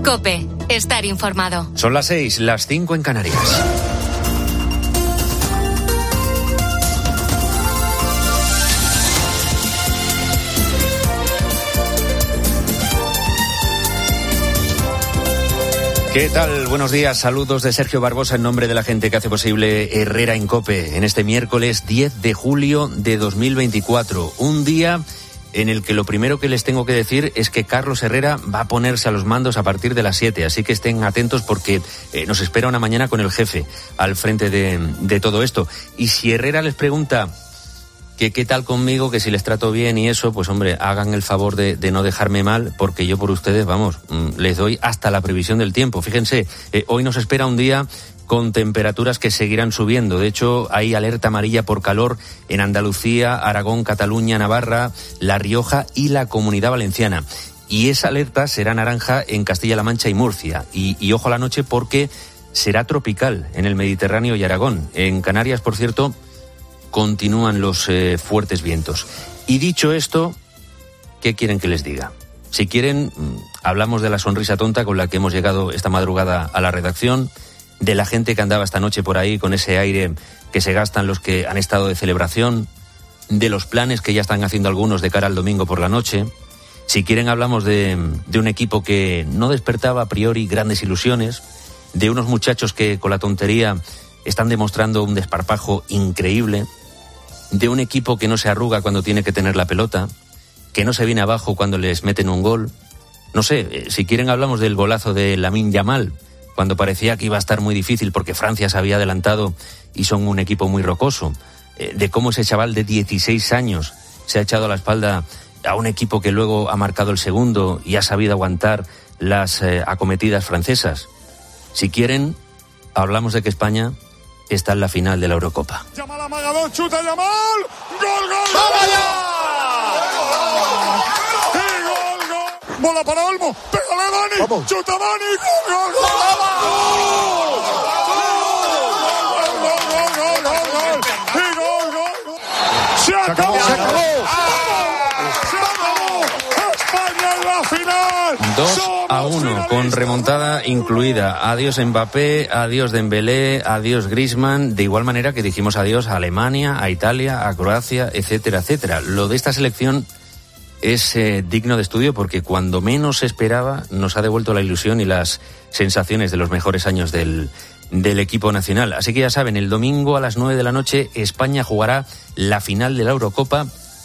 COPE. Estar informado. Son las 6, las 5 en Canarias. ¿Qué tal? Buenos días, saludos de Sergio Barbosa en nombre de la gente que hace posible Herrera en COPE en este miércoles 10 de julio de 2024. Un día en el que lo primero que les tengo que decir es que Carlos Herrera va a ponerse a los mandos a partir de las 7, así que estén atentos porque nos espera una mañana con el jefe al frente de todo esto. Y si Herrera les pregunta que qué tal conmigo, que si les trato bien y eso, pues hombre, hagan el favor de no dejarme mal, porque yo por ustedes, vamos, les doy hasta la previsión del tiempo. Fíjense, hoy nos espera un día con temperaturas que seguirán subiendo. De hecho, hay alerta amarilla por calor en Andalucía, Aragón, Cataluña, Navarra, La Rioja y la Comunidad Valenciana. Y esa alerta será naranja en Castilla-La Mancha y Murcia. Y ojo a la noche porque será tropical en el Mediterráneo y Aragón. En Canarias, por cierto, continúan los fuertes vientos. Y dicho esto, ¿qué quieren que les diga? Si quieren, hablamos de la sonrisa tonta con la que hemos llegado esta madrugada a la redacción, de la gente que andaba esta noche por ahí con ese aire que se gastan los que han estado de celebración, de los planes que ya están haciendo algunos de cara al domingo por la noche. Si quieren, hablamos de un equipo que no despertaba a priori grandes ilusiones, de unos muchachos que con la tontería están demostrando un desparpajo increíble, de un equipo que no se arruga cuando tiene que tener la pelota, que no se viene abajo cuando les meten un gol. No sé, si quieren hablamos del golazo de Lamine Yamal, cuando parecía que iba a estar muy difícil porque Francia se había adelantado y son un equipo muy rocoso, de cómo ese chaval de 16 años se ha echado a la espalda a un equipo que luego ha marcado el segundo y ha sabido aguantar las acometidas francesas. Si quieren, hablamos de que España está en la final de la Eurocopa. Yamal amagador, chuta Yamal, gol, gol, ¡vamos ya! Y gol, gol. Bola para Olmo, pégale Dani, vamos. Chuta Dani, gol, gol, gol. Se acabó. España en la final. 2-1, con remontada incluida. Adiós Mbappé, adiós Dembélé, adiós Griezmann. De igual manera que dijimos adiós a Alemania, a Italia, a Croacia, etcétera, etcétera. Lo de esta selección es digno de estudio porque cuando menos se esperaba nos ha devuelto la ilusión y las sensaciones de los mejores años del equipo nacional. Así que ya saben, el domingo a las 9 de la noche España jugará la final de la Eurocopa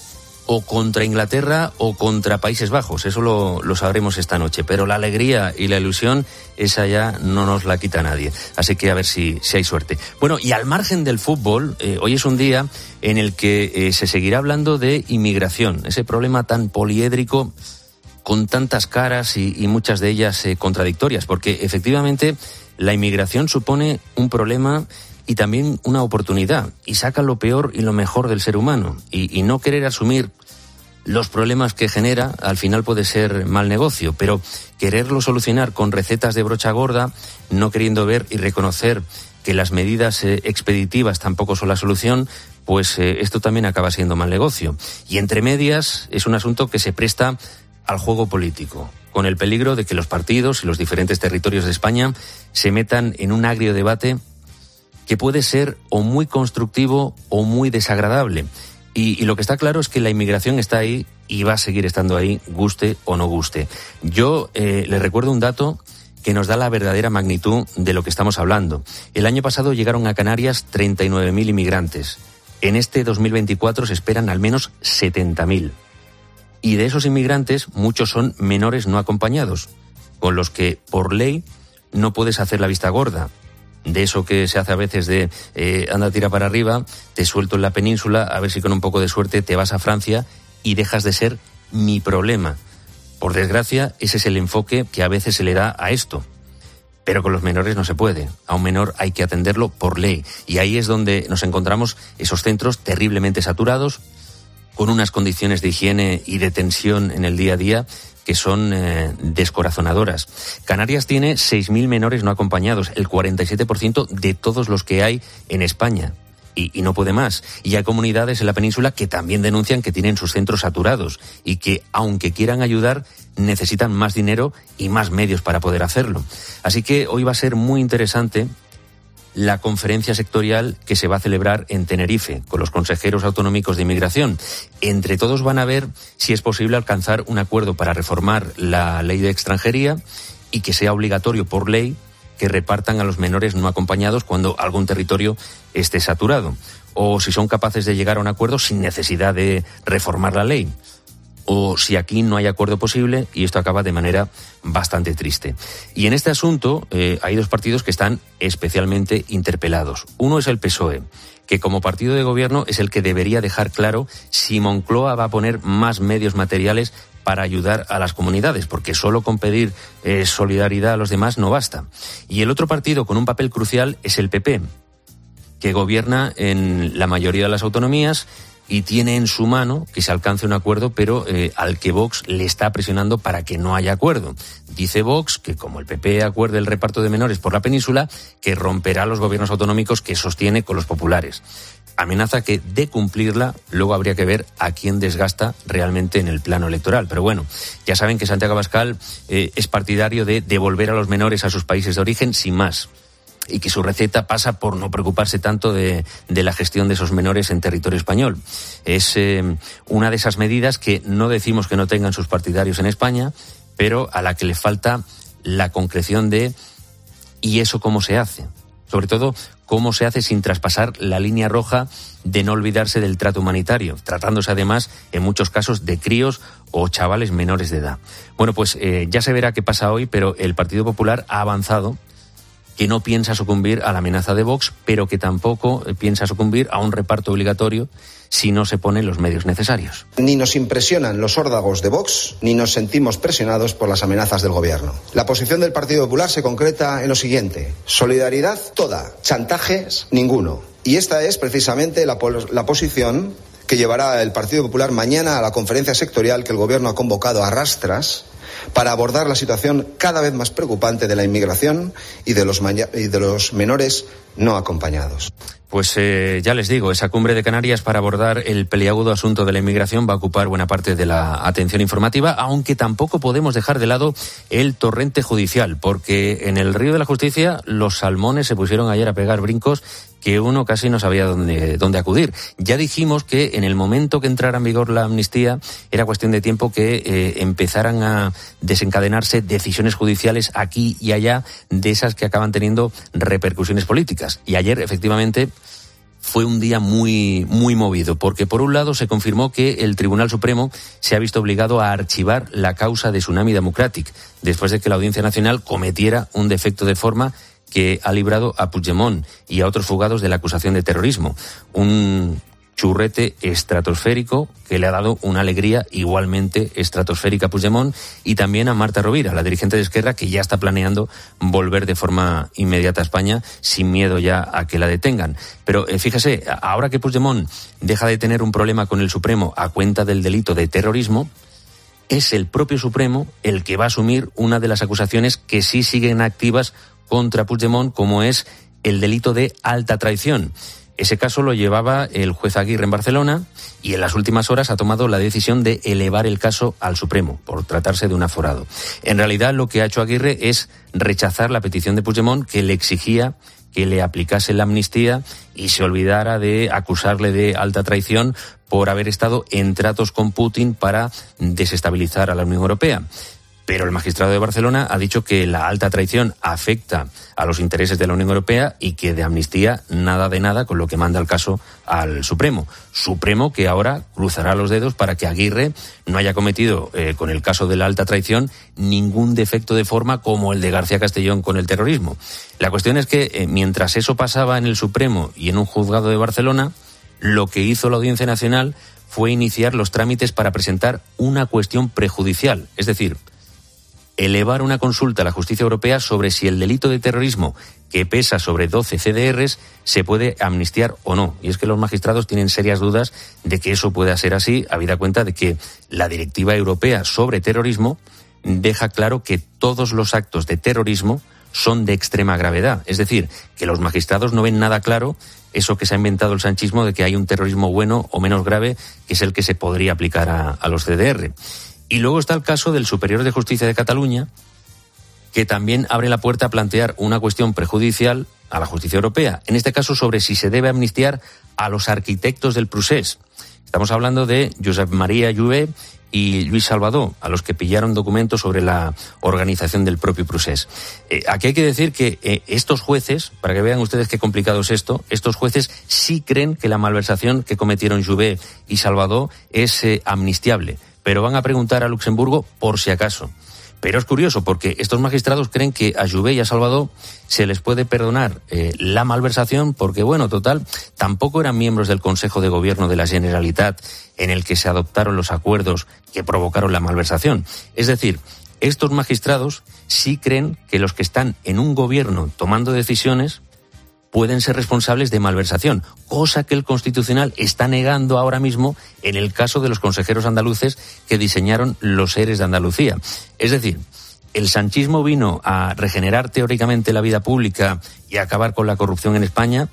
o contra Inglaterra o contra Países Bajos. Eso lo sabremos esta noche. Pero la alegría y la ilusión, esa ya no nos la quita nadie. Así que a ver si hay suerte. Bueno, y al margen del fútbol, hoy es un día en el que se seguirá hablando de inmigración. Ese problema tan poliédrico, con tantas caras y muchas de ellas contradictorias. Porque efectivamente la inmigración supone un problema y también una oportunidad, y saca lo peor y lo mejor del ser humano, y no querer asumir los problemas que genera al final puede ser mal negocio, pero quererlo solucionar con recetas de brocha gorda, no queriendo ver y reconocer que las medidas expeditivas tampoco son la solución, pues esto también acaba siendo mal negocio. Y entre medias es un asunto que se presta al juego político, con el peligro de que los partidos y los diferentes territorios de España se metan en un agrio debate que puede ser o muy constructivo o muy desagradable. Y lo que está claro es que la inmigración está ahí y va a seguir estando ahí, guste o no guste. Yo les recuerdo un dato que nos da la verdadera magnitud de lo que estamos hablando. El año pasado llegaron a Canarias 39.000 inmigrantes. En este 2024 se esperan al menos 70.000. Y de esos inmigrantes, muchos son menores no acompañados, con los que, por ley, no puedes hacer la vista gorda. De eso que se hace a veces de anda, tira para arriba, te suelto en la península, a ver si con un poco de suerte te vas a Francia y dejas de ser mi problema. Por desgracia, ese es el enfoque que a veces se le da a esto. Pero con los menores no se puede. A un menor hay que atenderlo por ley. Y ahí es donde nos encontramos esos centros terriblemente saturados, con unas condiciones de higiene y de tensión en el día a día que son descorazonadoras. Canarias tiene 6.000 menores no acompañados, el 47% de todos los que hay en España. y no puede más. Y hay comunidades en la península que también denuncian que tienen sus centros saturados y que, aunque quieran ayudar, necesitan más dinero y más medios para poder hacerlo. Así que hoy va a ser muy interesante la conferencia sectorial que se va a celebrar en Tenerife con los consejeros autonómicos de inmigración. Entre todos van a ver si es posible alcanzar un acuerdo para reformar la ley de extranjería y que sea obligatorio por ley que repartan a los menores no acompañados cuando algún territorio esté saturado, o si son capaces de llegar a un acuerdo sin necesidad de reformar la ley, o si aquí no hay acuerdo posible y esto acaba de manera bastante triste. Y en este asunto hay dos partidos que están especialmente interpelados. Uno es el PSOE, que como partido de gobierno es el que debería dejar claro si Moncloa va a poner más medios materiales para ayudar a las comunidades, porque solo con pedir solidaridad a los demás no basta. Y el otro partido con un papel crucial es el PP, que gobierna en la mayoría de las autonomías y tiene en su mano que se alcance un acuerdo, pero al que Vox le está presionando para que no haya acuerdo. Dice Vox que como el PP acuerde el reparto de menores por la península, que romperá los gobiernos autonómicos que sostiene con los populares. Amenaza que de cumplirla luego habría que ver a quién desgasta realmente en el plano electoral. Pero bueno, ya saben que Santiago Abascal es partidario de devolver a los menores a sus países de origen sin más, y que su receta pasa por no preocuparse tanto de la gestión de esos menores en territorio español. Es una de esas medidas que no decimos que no tengan sus partidarios en España, pero a la que le falta la concreción de ¿y eso cómo se hace? Sobre todo, cómo se hace sin traspasar la línea roja de no olvidarse del trato humanitario, tratándose además en muchos casos de críos o chavales menores de edad. Bueno, pues ya se verá qué pasa hoy, pero el Partido Popular ha avanzado que no piensa sucumbir a la amenaza de Vox, pero que tampoco piensa sucumbir a un reparto obligatorio si no se ponen los medios necesarios. Ni nos impresionan los órdagos de Vox, ni nos sentimos presionados por las amenazas del gobierno. La posición del Partido Popular se concreta en lo siguiente: solidaridad toda, chantajes ninguno. Y esta es precisamente la posición que llevará el Partido Popular mañana a la conferencia sectorial que el gobierno ha convocado a rastras para abordar la situación cada vez más preocupante de la inmigración y de los menores no acompañados. Pues ya les digo, esa cumbre de Canarias para abordar el peliagudo asunto de la inmigración va a ocupar buena parte de la atención informativa, aunque tampoco podemos dejar de lado el torrente judicial, porque en el Río de la Justicia los salmones se pusieron ayer a pegar brincos que uno casi no sabía dónde acudir. Ya dijimos que en el momento que entrara en vigor la amnistía era cuestión de tiempo que empezaran a desencadenarse decisiones judiciales aquí y allá, de esas que acaban teniendo repercusiones políticas. Y ayer, efectivamente, fue un día muy, muy movido, porque por un lado se confirmó que el Tribunal Supremo se ha visto obligado a archivar la causa de Tsunami Democratic, después de que la Audiencia Nacional cometiera un defecto de forma que ha librado a Puigdemont y a otros fugados de la acusación de terrorismo. Un churrete estratosférico que le ha dado una alegría igualmente estratosférica a Puigdemont y también a Marta Rovira, la dirigente de Esquerra, que ya está planeando volver de forma inmediata a España sin miedo ya a que la detengan. Pero fíjese, ahora que Puigdemont deja de tener un problema con el Supremo a cuenta del delito de terrorismo, es el propio Supremo el que va a asumir una de las acusaciones que sí siguen activas contra Puigdemont, como es el delito de alta traición. Ese caso lo llevaba el juez Aguirre en Barcelona y en las últimas horas ha tomado la decisión de elevar el caso al Supremo por tratarse de un aforado. En realidad lo que ha hecho Aguirre es rechazar la petición de Puigdemont, que le exigía que le aplicase la amnistía y se olvidara de acusarle de alta traición por haber estado en tratos con Putin para desestabilizar a la Unión Europea. Pero el magistrado de Barcelona ha dicho que la alta traición afecta a los intereses de la Unión Europea y que de amnistía nada de nada, con lo que manda el caso al Supremo. Supremo que ahora cruzará los dedos para que Aguirre no haya cometido, con el caso de la alta traición, ningún defecto de forma como el de García Castellón con el terrorismo. La cuestión es que mientras eso pasaba en el Supremo y en un juzgado de Barcelona, lo que hizo la Audiencia Nacional fue iniciar los trámites para presentar una cuestión prejudicial, es decir, elevar una consulta a la justicia europea sobre si el delito de terrorismo, que pesa sobre 12 CDRs, se puede amnistiar o no. Y es que los magistrados tienen serias dudas de que eso pueda ser así, habida cuenta de que la Directiva Europea sobre terrorismo deja claro que todos los actos de terrorismo son de extrema gravedad. Es decir, que los magistrados no ven nada claro eso que se ha inventado el sanchismo de que hay un terrorismo bueno o menos grave, que es el que se podría aplicar a los CDR. Y luego está el caso del Superior de Justicia de Cataluña, que también abre la puerta a plantear una cuestión prejudicial a la justicia europea, en este caso sobre si se debe amnistiar a los arquitectos del Procés. Estamos hablando de Josep María Jouvet y Luis Salvador, a los que pillaron documentos sobre la organización del propio Procés. Aquí hay que decir que estos jueces, para que vean ustedes qué complicado es esto, estos jueces sí creen que la malversación que cometieron Jouvet y Salvador es amnistiable, pero van a preguntar a Luxemburgo por si acaso. Pero es curioso porque estos magistrados creen que a Jouvet y a Salvador se les puede perdonar la malversación porque, bueno, total, tampoco eran miembros del Consejo de Gobierno de la Generalitat en el que se adoptaron los acuerdos que provocaron la malversación. Es decir, estos magistrados sí creen que los que están en un gobierno tomando decisiones pueden ser responsables de malversación, cosa que el Constitucional está negando ahora mismo en el caso de los consejeros andaluces que diseñaron los ERES de Andalucía. Es decir, el sanchismo vino a regenerar teóricamente la vida pública y a acabar con la corrupción en España,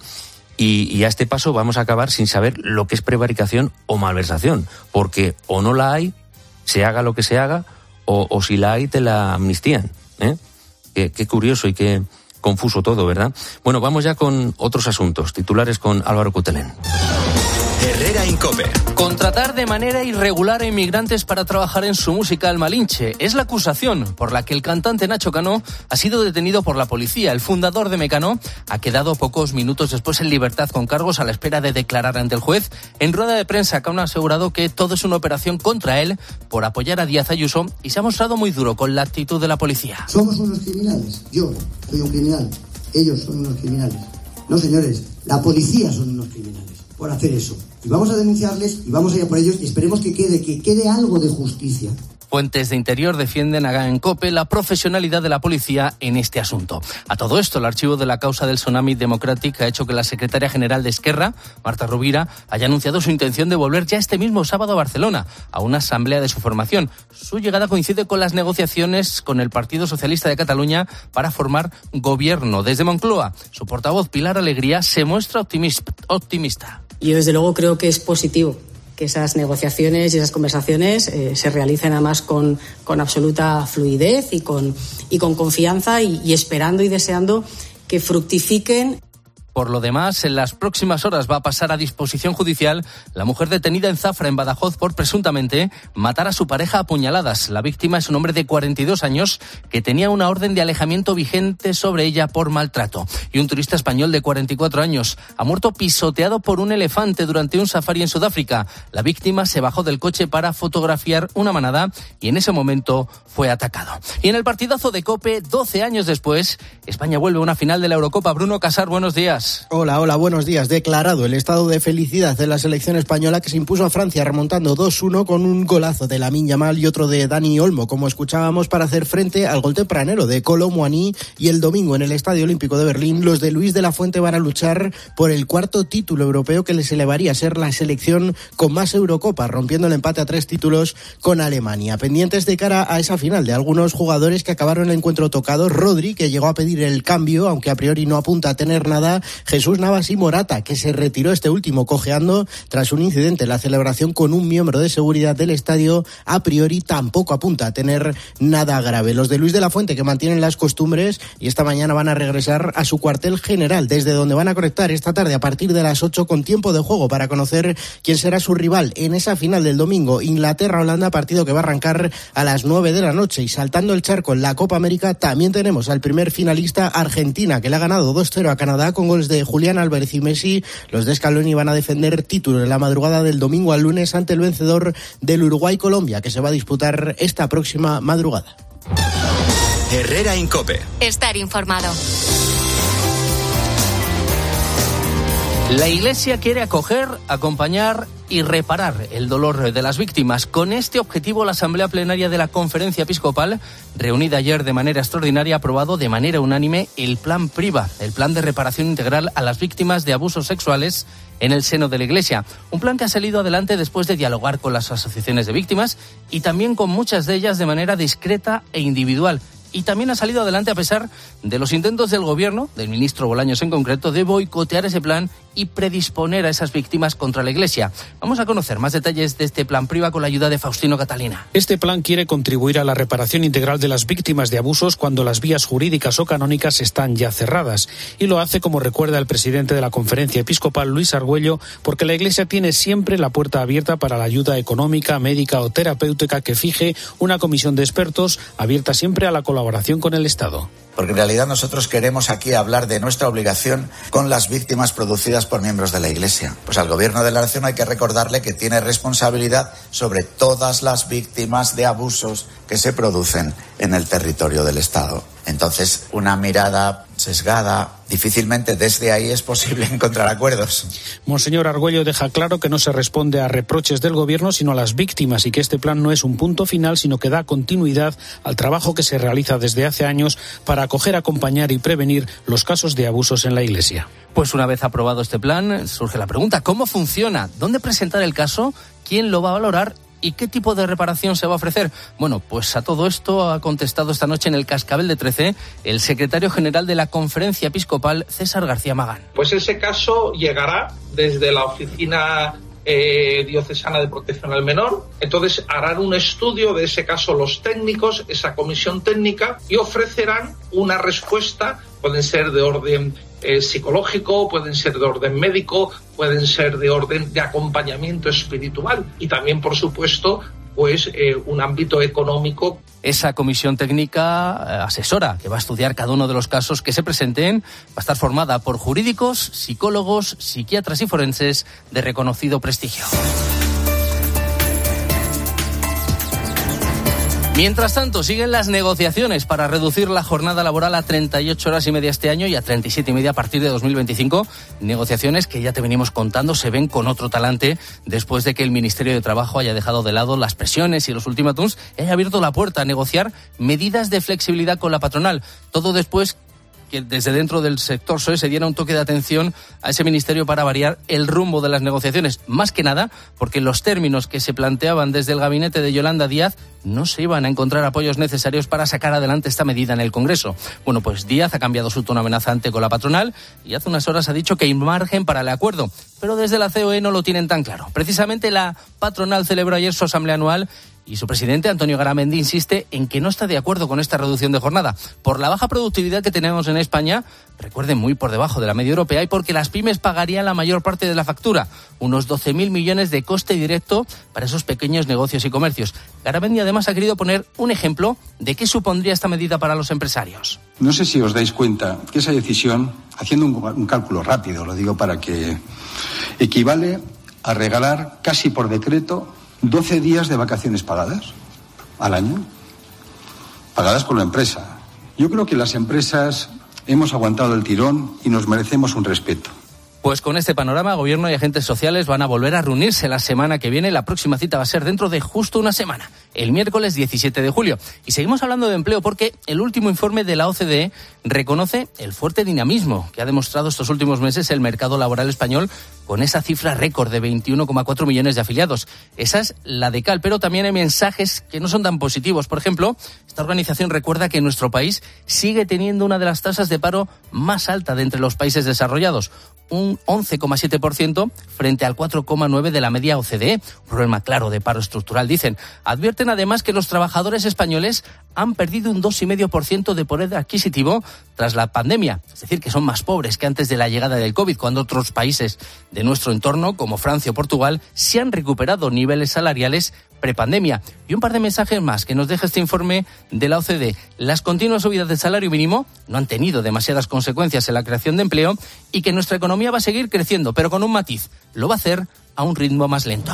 y a este paso vamos a acabar sin saber lo que es prevaricación o malversación, porque o no la hay, se haga lo que se haga, o si la hay te la amnistían. Qué curioso y qué confuso todo, ¿verdad? Bueno, vamos ya con otros asuntos. Titulares con Álvaro Cutelén. Herrera Incope. Contratar de manera irregular a inmigrantes para trabajar en su musical Malinche es la acusación por la que el cantante Nacho Cano ha sido detenido por la policía. El fundador de Mecano ha quedado pocos minutos después en libertad con cargos a la espera de declarar ante el juez. En rueda de prensa, Cano ha asegurado que todo es una operación contra él por apoyar a Díaz Ayuso y se ha mostrado muy duro con la actitud de la policía. Somos unos criminales. Yo soy un criminal. Ellos son unos criminales. No, señores, la policía son unos criminales por hacer eso. Y vamos a denunciarles y vamos a ir a por ellos y esperemos que quede algo de justicia. Fuentes de Interior defienden a Incope la profesionalidad de la policía en este asunto. A todo esto, el archivo de la causa del Tsunami Democratic ha hecho que la secretaria general de Esquerra, Marta Rovira, haya anunciado su intención de volver ya este mismo sábado a Barcelona, a una asamblea de su formación. Su llegada coincide con las negociaciones con el Partido Socialista de Cataluña para formar gobierno. Desde Moncloa, su portavoz Pilar Alegría se muestra optimista. Yo desde luego creo que es positivo que esas negociaciones y esas conversaciones se realicen además con absoluta fluidez y con confianza y esperando y deseando que fructifiquen. Por lo demás, en las próximas horas va a pasar a disposición judicial la mujer detenida en Zafra, en Badajoz, por presuntamente matar a su pareja a puñaladas. La víctima es un hombre de 42 años que tenía una orden de alejamiento vigente sobre ella por maltrato. Y un turista español de 44 años ha muerto pisoteado por un elefante durante un safari en Sudáfrica. La víctima se bajó del coche para fotografiar una manada y en ese momento fue atacado. Y en el partidazo de COPE, 12 años después, España vuelve a una final de la Eurocopa. Bruno Casar, buenos días. Hola, buenos días. Declarado el estado de felicidad de la selección española que se impuso a Francia remontando 2-1 con un golazo de Lamine Yamal y otro de Dani Olmo, como escuchábamos, para hacer frente al gol tempranero de Kolo Muani. Y el domingo en el Estadio Olímpico de Berlín, los de Luis de la Fuente van a luchar por el cuarto título europeo que les elevaría a ser la selección con más Eurocopas, rompiendo el empate a 3 títulos con Alemania. Pendientes de cara a esa final de algunos jugadores que acabaron el encuentro tocados. Rodri, que llegó a pedir el cambio, aunque a priori no apunta a tener nada. Jesús Navas y Morata, que se retiró este último cojeando tras un incidente en la celebración con un miembro de seguridad del estadio, a priori tampoco apunta a tener nada grave. Los de Luis de la Fuente, que mantienen las costumbres y esta mañana van a regresar a su cuartel general, desde donde van a conectar esta tarde a partir de las 8 con tiempo de juego para conocer quién será su rival en esa final del domingo. Inglaterra-Holanda, partido que va a arrancar a las 9 de la noche. Y saltando el charco en la Copa América, también tenemos al primer finalista, Argentina, que le ha ganado 2-0 a Canadá con goles de Julián Álvarez y Messi. Los de Scaloni van a defender título en la madrugada del domingo al lunes ante el vencedor del Uruguay-Colombia, que se va a disputar esta próxima madrugada. Herrera Incope. Estar informado. La Iglesia quiere acoger, acompañar y reparar el dolor de las víctimas. Con este objetivo, la Asamblea Plenaria de la Conferencia Episcopal, reunida ayer de manera extraordinaria, ha aprobado de manera unánime el Plan PRIVA, el Plan de Reparación Integral a las Víctimas de Abusos Sexuales en el seno de la Iglesia. Un plan que ha salido adelante después de dialogar con las asociaciones de víctimas y también con muchas de ellas de manera discreta e individual. y también ha salido adelante a pesar de los intentos del gobierno, del ministro Bolaños en concreto, de boicotear ese plan y predisponer a esas víctimas contra la Iglesia. Vamos a conocer más detalles de este plan Priva con la ayuda de Faustino Catalina. Este plan quiere contribuir a la reparación integral de las víctimas de abusos cuando las vías jurídicas o canónicas están ya cerradas. Y lo hace, como recuerda el presidente de la Conferencia Episcopal, Luis Argüello, porque la Iglesia tiene siempre la puerta abierta para la ayuda económica, médica o terapéutica que fije una comisión de expertos abierta siempre a la colaboración con el Estado. Porque en realidad nosotros queremos aquí hablar de nuestra obligación con las víctimas producidas por miembros de la Iglesia. Pues al Gobierno de la Nación hay que recordarle que tiene responsabilidad sobre todas las víctimas de abusos que se producen en el territorio del Estado. Entonces, una mirada sesgada, difícilmente desde ahí es posible encontrar acuerdos. Monseñor Argüello deja claro que no se responde a reproches del Gobierno, sino a las víctimas, y que este plan no es un punto final, sino que da continuidad al trabajo que se realiza desde hace años para acoger, acompañar y prevenir los casos de abusos en la Iglesia. Pues una vez aprobado este plan, surge la pregunta, ¿cómo funciona? ¿Dónde presentar el caso? ¿Quién lo va a valorar? ¿Y qué tipo de reparación se va a ofrecer? Bueno, pues a todo esto ha contestado esta noche en el Cascabel de 13 el secretario general de la Conferencia Episcopal, César García Magán. Pues ese caso llegará desde la Oficina Diocesana de Protección al Menor. Entonces harán un estudio de ese caso los técnicos, esa comisión técnica, y ofrecerán una respuesta. Pueden ser de orden psicológico, pueden ser de orden médico, pueden ser de orden de acompañamiento espiritual y también, por supuesto, pues un ámbito económico. Esa comisión técnica asesora que va a estudiar cada uno de los casos que se presenten va a estar formada por jurídicos, psicólogos, psiquiatras y forenses de reconocido prestigio. Mientras tanto, siguen las negociaciones para reducir la jornada laboral a 38 horas y media este año y a 37 y media a partir de 2025. Negociaciones que ya te venimos contando se ven con otro talante después de que el Ministerio de Trabajo haya dejado de lado las presiones y los ultimátums y haya abierto la puerta a negociar medidas de flexibilidad con la patronal. Todo después que desde dentro del sector PSOE se diera un toque de atención a ese ministerio para variar el rumbo de las negociaciones. Más que nada porque los términos que se planteaban desde el gabinete de Yolanda Díaz no se iban a encontrar apoyos necesarios para sacar adelante esta medida en el Congreso. Bueno, pues Díaz ha cambiado su tono amenazante con la patronal y hace unas horas ha dicho que hay margen para el acuerdo. Pero desde la COE no lo tienen tan claro. Precisamente la patronal celebró ayer su asamblea anual y su presidente, Antonio Garamendi, insiste en que no está de acuerdo con esta reducción de jornada por la baja productividad que tenemos en España, recuerden, muy por debajo de la media europea, y porque las pymes pagarían la mayor parte de la factura, unos 12.000 millones de coste directo para esos pequeños negocios y comercios. Garamendi además ha querido poner un ejemplo de qué supondría esta medida para los empresarios. No sé si os dais cuenta que esa decisión, haciendo un cálculo rápido, lo digo para que equivale a regalar casi por decreto 12 días de vacaciones pagadas al año, pagadas por la empresa. Yo creo que las empresas hemos aguantado el tirón y nos merecemos un respeto. Pues con este panorama, Gobierno y agentes sociales van a volver a reunirse la semana que viene. La próxima cita va a ser dentro de justo una semana, el miércoles 17 de julio. Y seguimos hablando de empleo porque el último informe de la OCDE reconoce el fuerte dinamismo que ha demostrado estos últimos meses el mercado laboral español con esa cifra récord de 21,4 millones de afiliados. Esa es la de cal, pero también hay mensajes que no son tan positivos. Por ejemplo, esta organización recuerda que nuestro país sigue teniendo una de las tasas de paro más alta de entre los países desarrollados, un 11,7% frente al 4,9% de la media OCDE. Un problema claro de paro estructural, dicen. Advierten además que los trabajadores españoles han perdido un 2,5% de poder adquisitivo tras la pandemia. Es decir, que son más pobres que antes de la llegada del COVID, cuando otros países de nuestro entorno, como Francia o Portugal, se han recuperado niveles salariales prepandemia. Y un par de mensajes más que nos deja este informe de la OCDE. Las continuas subidas del salario mínimo no han tenido demasiadas consecuencias en la creación de empleo y que nuestra economía va a seguir creciendo, pero con un matiz. Lo va a hacer a un ritmo más lento.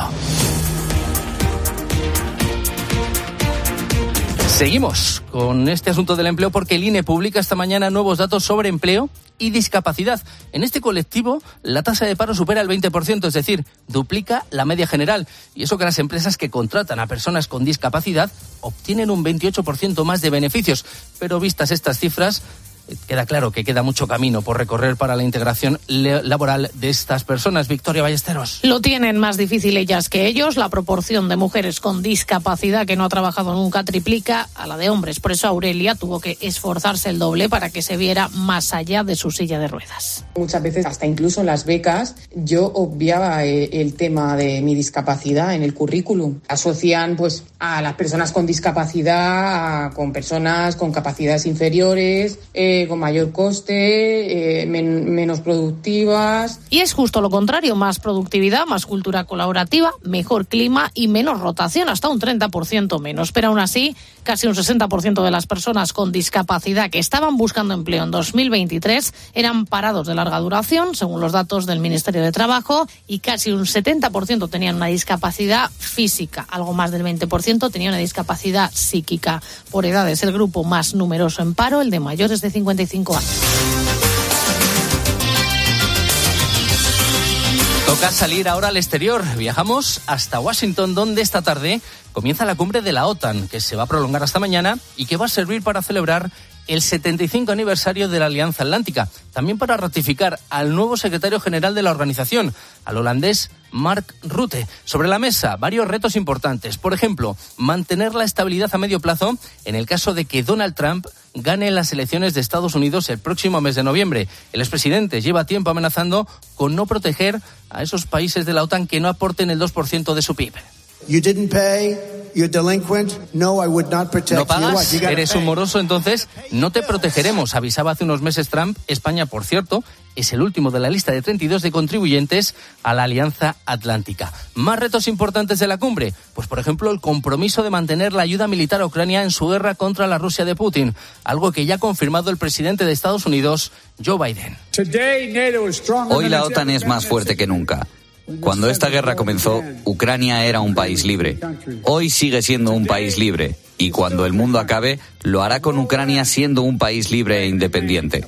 Seguimos con este asunto del empleo porque el INE publica esta mañana nuevos datos sobre empleo y discapacidad. En este colectivo la tasa de paro supera el 20%, es decir, duplica la media general. Y eso que las empresas que contratan a personas con discapacidad obtienen un 28% más de beneficios. Pero vistas estas cifras, queda claro que queda mucho camino por recorrer para la integración laboral de estas personas. Victoria Ballesteros. Lo tienen más difícil ellas que ellos. La proporción de mujeres con discapacidad que no ha trabajado nunca triplica a la de hombres. Por eso Aurelia tuvo que esforzarse el doble para que se viera más allá de su silla de ruedas. Muchas veces, hasta incluso en las becas, yo obviaba el tema de mi discapacidad en el currículum. Asocian pues a las personas con discapacidad con personas con capacidades inferiores, con mayor coste, menos productivas. Y es justo lo contrario, más productividad, más cultura colaborativa, mejor clima y menos rotación, hasta un 30% menos. Pero aún así, casi un 60% de las personas con discapacidad que estaban buscando empleo en 2023 eran parados de larga duración, según los datos del Ministerio de Trabajo, y casi un 70% tenían una discapacidad física, algo más del 20% tenía una discapacidad psíquica. Por edades, el grupo más numeroso en paro, el de mayores de 55 años. Toca salir ahora al exterior. Viajamos hasta Washington, donde esta tarde comienza la cumbre de la OTAN, que se va a prolongar hasta mañana y que va a servir para celebrar el 75 aniversario de la Alianza Atlántica, también para ratificar al nuevo secretario general de la organización, al holandés Mark Rutte. Sobre la mesa, varios retos importantes. Por ejemplo, mantener la estabilidad a medio plazo en el caso de que Donald Trump gane las elecciones de Estados Unidos el próximo mes de noviembre. El expresidente lleva tiempo amenazando con no proteger a esos países de la OTAN que no aporten el 2% de su PIB. You didn't pay, you're delinquent. No, I would not protect ¿No pagas? you. ¿Eres un moroso? Entonces no te protegeremos, avisaba hace unos meses Trump. España, por cierto, es el último de la lista de 32 de contribuyentes a la Alianza Atlántica. ¿Más retos importantes de la cumbre? Pues, por ejemplo, el compromiso de mantener la ayuda militar a Ucrania en su guerra contra la Rusia de Putin, algo que ya ha confirmado el presidente de Estados Unidos, Joe Biden. Hoy la OTAN es más fuerte que nunca. Cuando esta guerra comenzó, Ucrania era un país libre. Hoy sigue siendo un país libre. Y cuando el mundo acabe, lo hará con Ucrania siendo un país libre e independiente.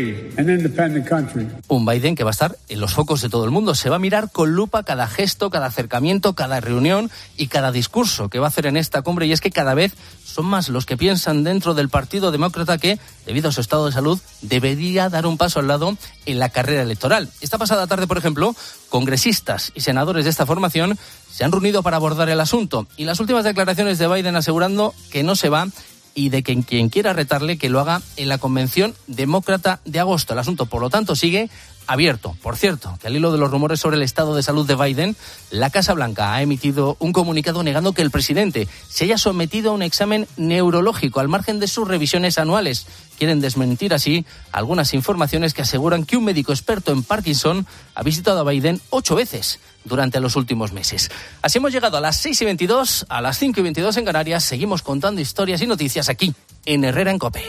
Un Biden que va a estar en los focos de todo el mundo. Se va a mirar con lupa cada gesto, cada acercamiento, cada reunión y cada discurso que va a hacer en esta cumbre. Y es que cada vez son más los que piensan dentro del Partido Demócrata que, debido a su estado de salud, debería dar un paso al lado en la carrera electoral. Esta pasada tarde, por ejemplo, congresistas y senadores de esta formación se han reunido para abordar el asunto. Y las últimas declaraciones de Biden asegurando que no se va y de que quien quiera retarle que lo haga en la convención demócrata de agosto. El asunto, por lo tanto, sigue abierto. Por cierto, que al hilo de los rumores sobre el estado de salud de Biden, la Casa Blanca ha emitido un comunicado negando que el presidente se haya sometido a un examen neurológico al margen de sus revisiones anuales. Quieren desmentir así algunas informaciones que aseguran que un médico experto en Parkinson ha visitado a Biden 8 veces durante los últimos meses. Así hemos llegado a las 6:22, a las 5:22 en Canarias. Seguimos contando historias y noticias aquí, en Herrera en COPE.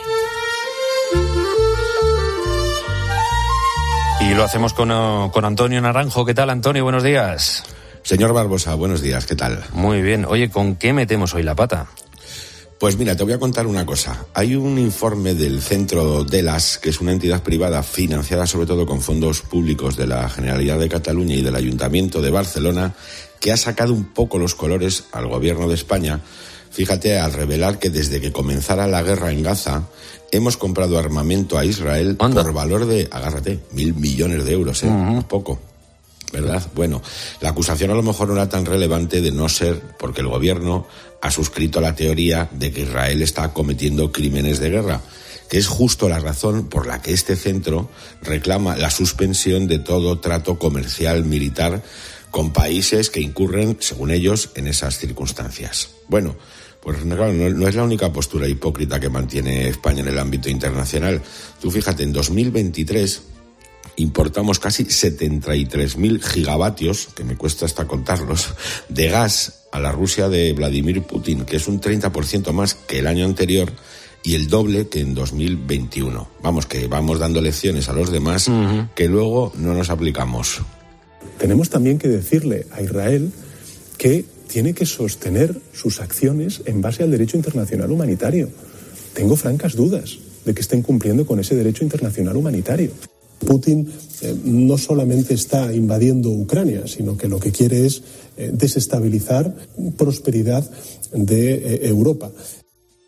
Y lo hacemos con Antonio Naranjo. ¿Qué tal, Antonio? Buenos días. Señor Barbosa, buenos días. ¿Qué tal? Muy bien. Oye, ¿con qué metemos hoy la pata? Pues mira, te voy a contar una cosa. Hay un informe del Centro DELAS, que es una entidad privada financiada sobre todo con fondos públicos de la Generalitat de Cataluña y del Ayuntamiento de Barcelona, que ha sacado un poco los colores al gobierno de España. Fíjate, al revelar que desde que comenzara la guerra en Gaza, hemos comprado armamento a Israel por valor de, agárrate, 1.000 millones de euros, un poco, ¿verdad? Bueno, la acusación a lo mejor no era tan relevante de no ser porque el gobierno ha suscrito la teoría de que Israel está cometiendo crímenes de guerra, que es justo la razón por la que este centro reclama la suspensión de todo trato comercial militar con países que incurren, según ellos, en esas circunstancias. Bueno, pues claro, no es la única postura hipócrita que mantiene España en el ámbito internacional. Tú fíjate, en 2023 importamos casi 73.000 gigavatios, que me cuesta hasta contarlos, de gas a la Rusia de Vladimir Putin, que es un 30% más que el año anterior y el doble que en 2021. Vamos, que vamos dando lecciones a los demás que luego no nos aplicamos. Tenemos también que decirle a Israel que tiene que sostener sus acciones en base al derecho internacional humanitario. Tengo francas dudas de que estén cumpliendo con ese derecho internacional humanitario. Putin no solamente está invadiendo Ucrania, sino que lo que quiere es desestabilizar prosperidad de Europa.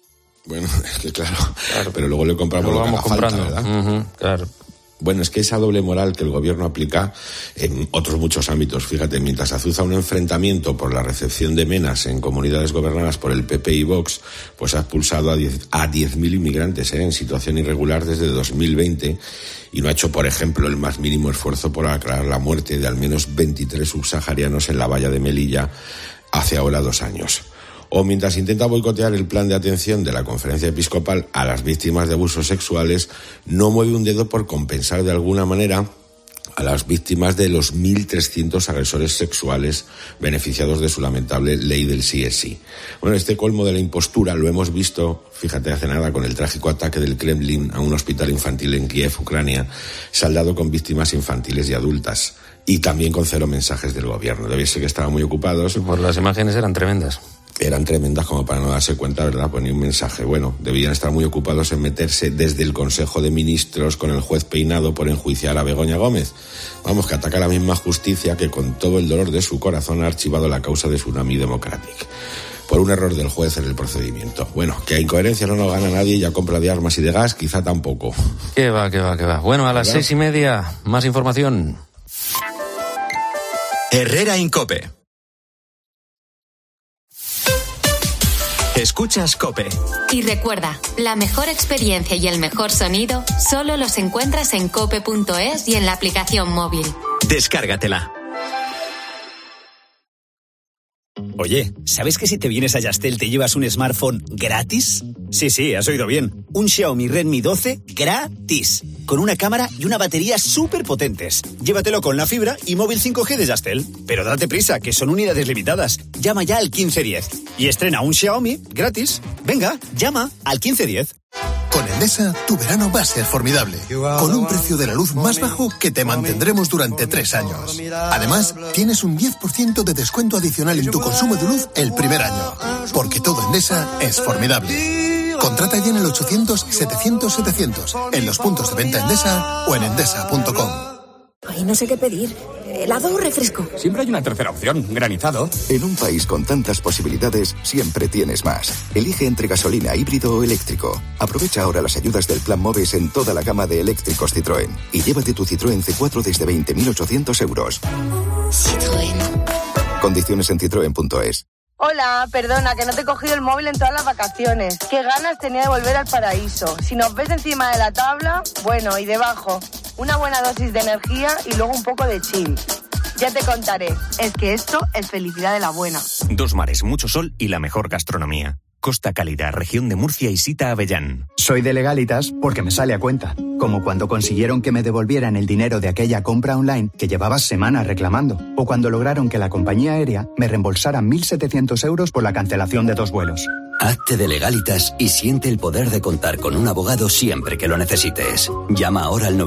Bueno, es que claro, pero luego le compramos lo que vamos haga comprando, falta, ¿verdad? Claro. Bueno, es que esa doble moral que el gobierno aplica en otros muchos ámbitos. Fíjate, mientras azuza un enfrentamiento por la recepción de menas en comunidades gobernadas por el PP y Vox, pues ha expulsado a 10.000 inmigrantes en situación irregular desde 2020 y no ha hecho, por ejemplo, el más mínimo esfuerzo por aclarar la muerte de al menos 23 subsaharianos en la valla de Melilla hace ahora 2 años. O mientras intenta boicotear el plan de atención de la Conferencia Episcopal a las víctimas de abusos sexuales, no mueve un dedo por compensar de alguna manera a las víctimas de los 1.300 agresores sexuales beneficiados de su lamentable ley del sí es sí. Bueno, este colmo de la impostura lo hemos visto, fíjate, hace nada con el trágico ataque del Kremlin a un hospital infantil en Kiev, Ucrania, saldado con víctimas infantiles y adultas. Y también con 0 mensajes del gobierno. Debe ser que estaban muy ocupados. Pues las imágenes eran tremendas. Eran tremendas como para no darse cuenta, ¿verdad? Pues ni un mensaje. Bueno, debían estar muy ocupados en meterse desde el Consejo de Ministros con el juez Peinado por enjuiciar a Begoña Gómez. Vamos, que ataca la misma justicia que con todo el dolor de su corazón ha archivado la causa de Tsunami Democratic. Por un error del juez en el procedimiento. Bueno, que a incoherencia no nos gana nadie y a compra de armas y de gas quizá tampoco. Que va. Bueno, a las 6:30, más información. Herrera Incope. Escuchas COPE. Y recuerda, la mejor experiencia y el mejor sonido solo los encuentras en cope.es y en la aplicación móvil. Descárgatela. Oye, ¿sabes que si te vienes a Yastel te llevas un smartphone gratis? Sí, has oído bien. Un Xiaomi Redmi 12 gratis. Con una cámara y una batería súper potentes. Llévatelo con la fibra y móvil 5G de Yastel. Pero date prisa, que son unidades limitadas. Llama ya al 1510 y estrena un Xiaomi gratis. Venga, llama al 1510. Con Endesa, tu verano va a ser formidable. Con un precio de la luz más bajo que te mantendremos durante 3 años. Además, tienes un 10% de descuento adicional en tu consumo de luz el primer año. Porque todo Endesa es formidable. Contrata ya en el 800-700-700, en los puntos de venta Endesa o en endesa.com. Ay, no sé qué pedir. ¿Helado o refresco? Siempre hay una tercera opción, granizado. En un país con tantas posibilidades, siempre tienes más. Elige entre gasolina, híbrido o eléctrico. Aprovecha ahora las ayudas del Plan MOVES en toda la gama de eléctricos Citroën. Y llévate tu Citroën C4 desde 20.800 euros. Citroën. Condiciones en citroen.es. Hola, perdona, que no te he cogido el móvil en todas las vacaciones. Qué ganas tenía de volver al paraíso. Si nos ves encima de la tabla, bueno, y debajo, una buena dosis de energía y luego un poco de chill. Ya te contaré, es que esto es felicidad de la buena. 2 mares, mucho sol y la mejor gastronomía. Costa Cálida, región de Murcia y Sita Avellán. Soy de Legalitas porque me sale a cuenta. Como cuando consiguieron que me devolvieran el dinero de aquella compra online que llevaba semanas reclamando. O cuando lograron que la compañía aérea me reembolsara 1.700 euros por la cancelación de 2 vuelos. Hazte de Legalitas y siente el poder de contar con un abogado siempre que lo necesites. Llama ahora al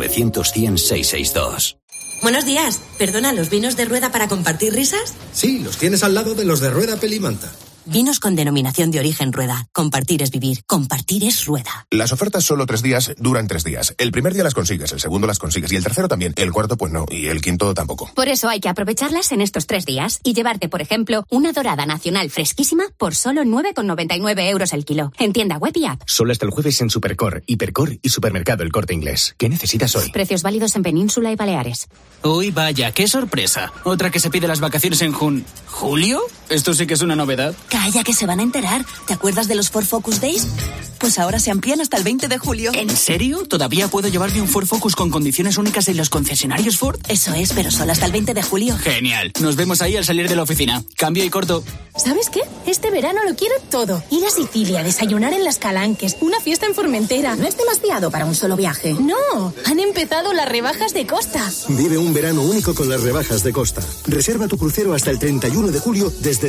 900-100-662. Buenos días. Perdona, ¿los vinos de Rueda para compartir risas? Sí, los tienes al lado de los de Rueda Pelimanta. Vinos con denominación de origen Rueda. Compartir es vivir. Compartir es Rueda. Las ofertas solo 3 días, duran 3 días. El primer día las consigues, el segundo las consigues y el tercero también. El cuarto pues no, y el quinto tampoco. Por eso hay que aprovecharlas en estos 3 días y llevarte, por ejemplo, una dorada nacional fresquísima por solo 9,99 euros el kilo. En tienda web y app. Solo hasta el jueves en Supercor, Hipercor y Supermercado El Corte Inglés. ¿Qué necesitas hoy? Precios válidos en Península y Baleares. Uy, vaya, qué sorpresa. Otra que se pide las vacaciones en ¿Julio? Esto sí que es una novedad. Calla, que se van a enterar. ¿Te acuerdas de los Ford Focus Days? Pues ahora se amplían hasta el 20 de julio. ¿En serio? ¿Todavía puedo llevarme un Ford Focus con condiciones únicas en los concesionarios Ford? Eso es, pero solo hasta el 20 de julio. Genial. Nos vemos ahí al salir de la oficina. Cambio y corto. ¿Sabes qué? Este verano lo quiero todo. Ir a Sicilia, desayunar en Las Calanques, una fiesta en Formentera. No es demasiado para un solo viaje. No, han empezado las rebajas de Costa. Vive un verano único con las rebajas de Costa. Reserva tu crucero hasta el 31 de julio desde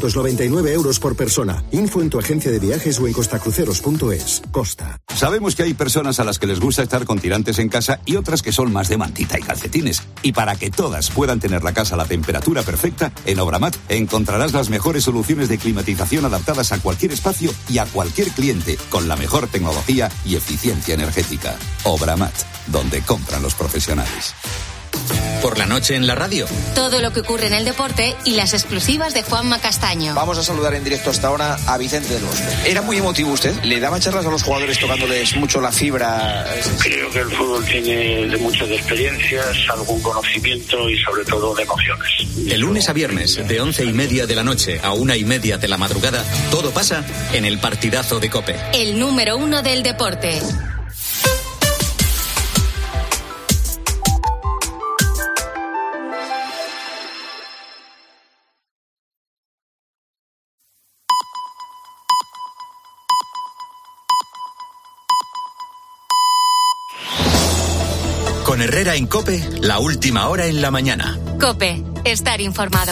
699 euros por persona. Info en tu agencia de viajes o en costacruceros.es. Costa. Sabemos que hay personas a las que les gusta estar con tirantes en casa y otras que son más de mantita y calcetines. Y para que todas puedan tener la casa a la temperatura perfecta, en Obramat encontrarás las mejores soluciones de climatización adaptadas a cualquier espacio y a cualquier cliente, con la mejor tecnología y eficiencia energética. Obramat, donde compran los profesionales. Por la noche en la radio. Todo lo que ocurre en el deporte y las exclusivas de Juanma Castaño. Vamos a saludar en directo hasta ahora a Vicente del Bosque. ¿Era muy emotivo usted? ¿Le daba charlas a los jugadores tocándoles mucho la fibra? Creo que el fútbol tiene de muchas experiencias, algún conocimiento y sobre todo de emociones. De lunes a viernes, de 11:30 de la noche a 1:30 de la madrugada, todo pasa en el partidazo de COPE. El número 1 del deporte. Con Herrera en COPE, la última hora en la mañana. COPE, estar informado.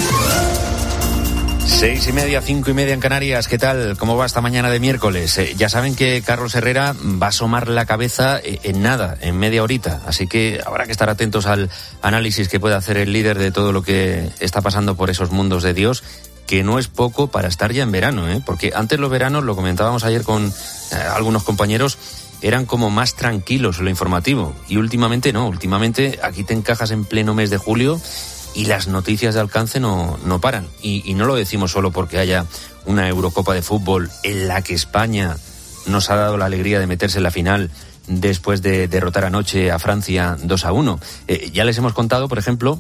6:30, 5:30 en Canarias. ¿Qué tal? ¿Cómo va esta mañana de miércoles? Ya saben que Carlos Herrera va a asomar la cabeza en nada, en media horita. Así que habrá que estar atentos al análisis que puede hacer el líder de todo lo que está pasando por esos mundos de Dios, que no es poco para estar ya en verano, porque antes los veranos, lo comentábamos ayer con algunos compañeros, eran como más tranquilos en lo informativo. Y últimamente no, últimamente aquí te encajas en pleno mes de julio y las noticias de alcance no paran. Y no lo decimos solo porque haya una Eurocopa de fútbol en la que España nos ha dado la alegría de meterse en la final después de derrotar anoche a Francia 2-1. Ya les hemos contado, por ejemplo,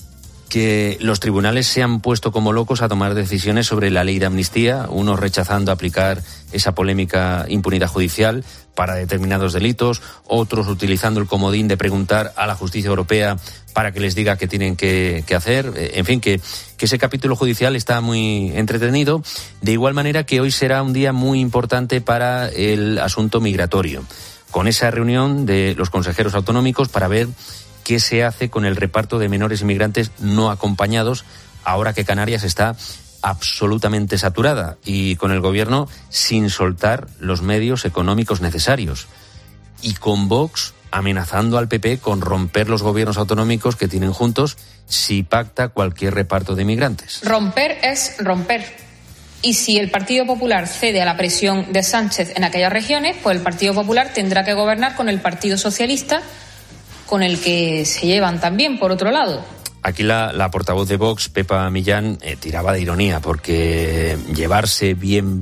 que los tribunales se han puesto como locos a tomar decisiones sobre la ley de amnistía, unos rechazando aplicar esa polémica impunidad judicial para determinados delitos, otros utilizando el comodín de preguntar a la justicia europea para que les diga qué tienen que hacer. En fin, que ese capítulo judicial está muy entretenido, de igual manera que hoy será un día muy importante para el asunto migratorio, con esa reunión de los consejeros autonómicos para ver qué se hace con el reparto de menores inmigrantes no acompañados, ahora que Canarias está absolutamente saturada y con el gobierno sin soltar los medios económicos necesarios. Y con Vox amenazando al PP con romper los gobiernos autonómicos que tienen juntos si pacta cualquier reparto de inmigrantes. Romper es romper. Y si el Partido Popular cede a la presión de Sánchez en aquellas regiones, pues el Partido Popular tendrá que gobernar con el Partido Socialista, con el que se llevan también, por otro lado. Aquí la portavoz de Vox, Pepa Millán, tiraba de ironía, porque llevarse bien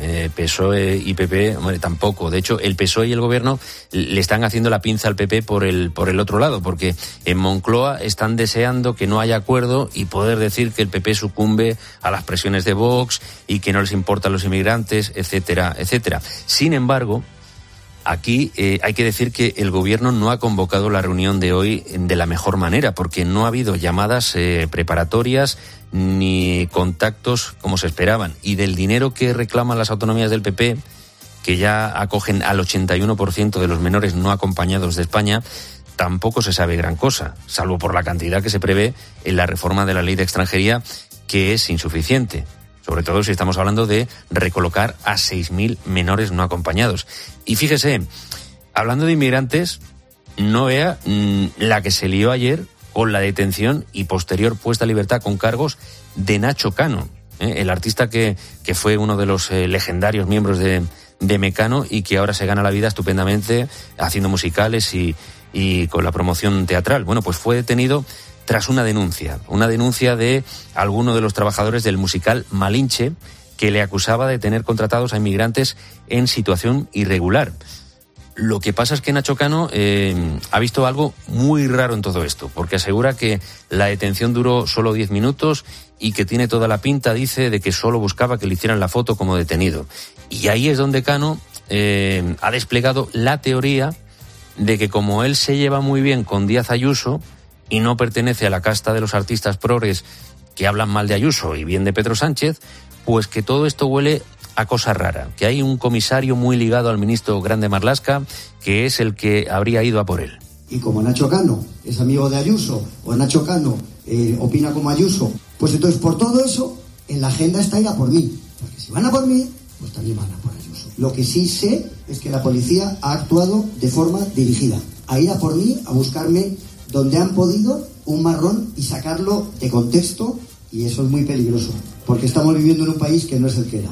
PSOE y PP, hombre, tampoco. De hecho, el PSOE y el gobierno le están haciendo la pinza al PP por el otro lado, porque en Moncloa están deseando que no haya acuerdo y poder decir que el PP sucumbe a las presiones de Vox y que no les importan los inmigrantes, etcétera, etcétera. Sin embargo, aquí hay que decir que el gobierno no ha convocado la reunión de hoy de la mejor manera, porque no ha habido llamadas preparatorias ni contactos como se esperaban. Y del dinero que reclaman las autonomías del PP, que ya acogen al 81% de los menores no acompañados de España, tampoco se sabe gran cosa, salvo por la cantidad que se prevé en la reforma de la ley de extranjería, que es insuficiente. Sobre todo si estamos hablando de recolocar a 6.000 menores no acompañados. Y fíjese, hablando de inmigrantes, no vea la que se lió ayer con la detención y posterior puesta a libertad con cargos de Nacho Cano, el artista que fue uno de los legendarios miembros de Mecano y que ahora se gana la vida estupendamente haciendo musicales y con la promoción teatral. Bueno, pues fue detenido tras una denuncia de alguno de los trabajadores del musical Malinche, que le acusaba de tener contratados a inmigrantes en situación irregular. Lo que pasa es que Nacho Cano ha visto algo muy raro en todo esto, porque asegura que la detención duró solo 10 minutos y que tiene toda la pinta, dice, de que solo buscaba que le hicieran la foto como detenido. Y ahí es donde Cano ha desplegado la teoría de que como él se lleva muy bien con Díaz Ayuso y no pertenece a la casta de los artistas progres que hablan mal de Ayuso y bien de Pedro Sánchez, pues que todo esto huele a cosa rara, que hay un comisario muy ligado al ministro Grande Marlaska, que es el que habría ido a por él. Y como Nacho Cano es amigo de Ayuso, o Nacho Cano opina como Ayuso, pues entonces por todo eso, en la agenda está ir a por mí. Porque si van a por mí, pues también van a por Ayuso. Lo que sí sé es que la policía ha actuado de forma dirigida, a ir a por mí, a buscarme donde han podido un marrón y sacarlo de contexto, y eso es muy peligroso, porque estamos viviendo en un país que no es el que era.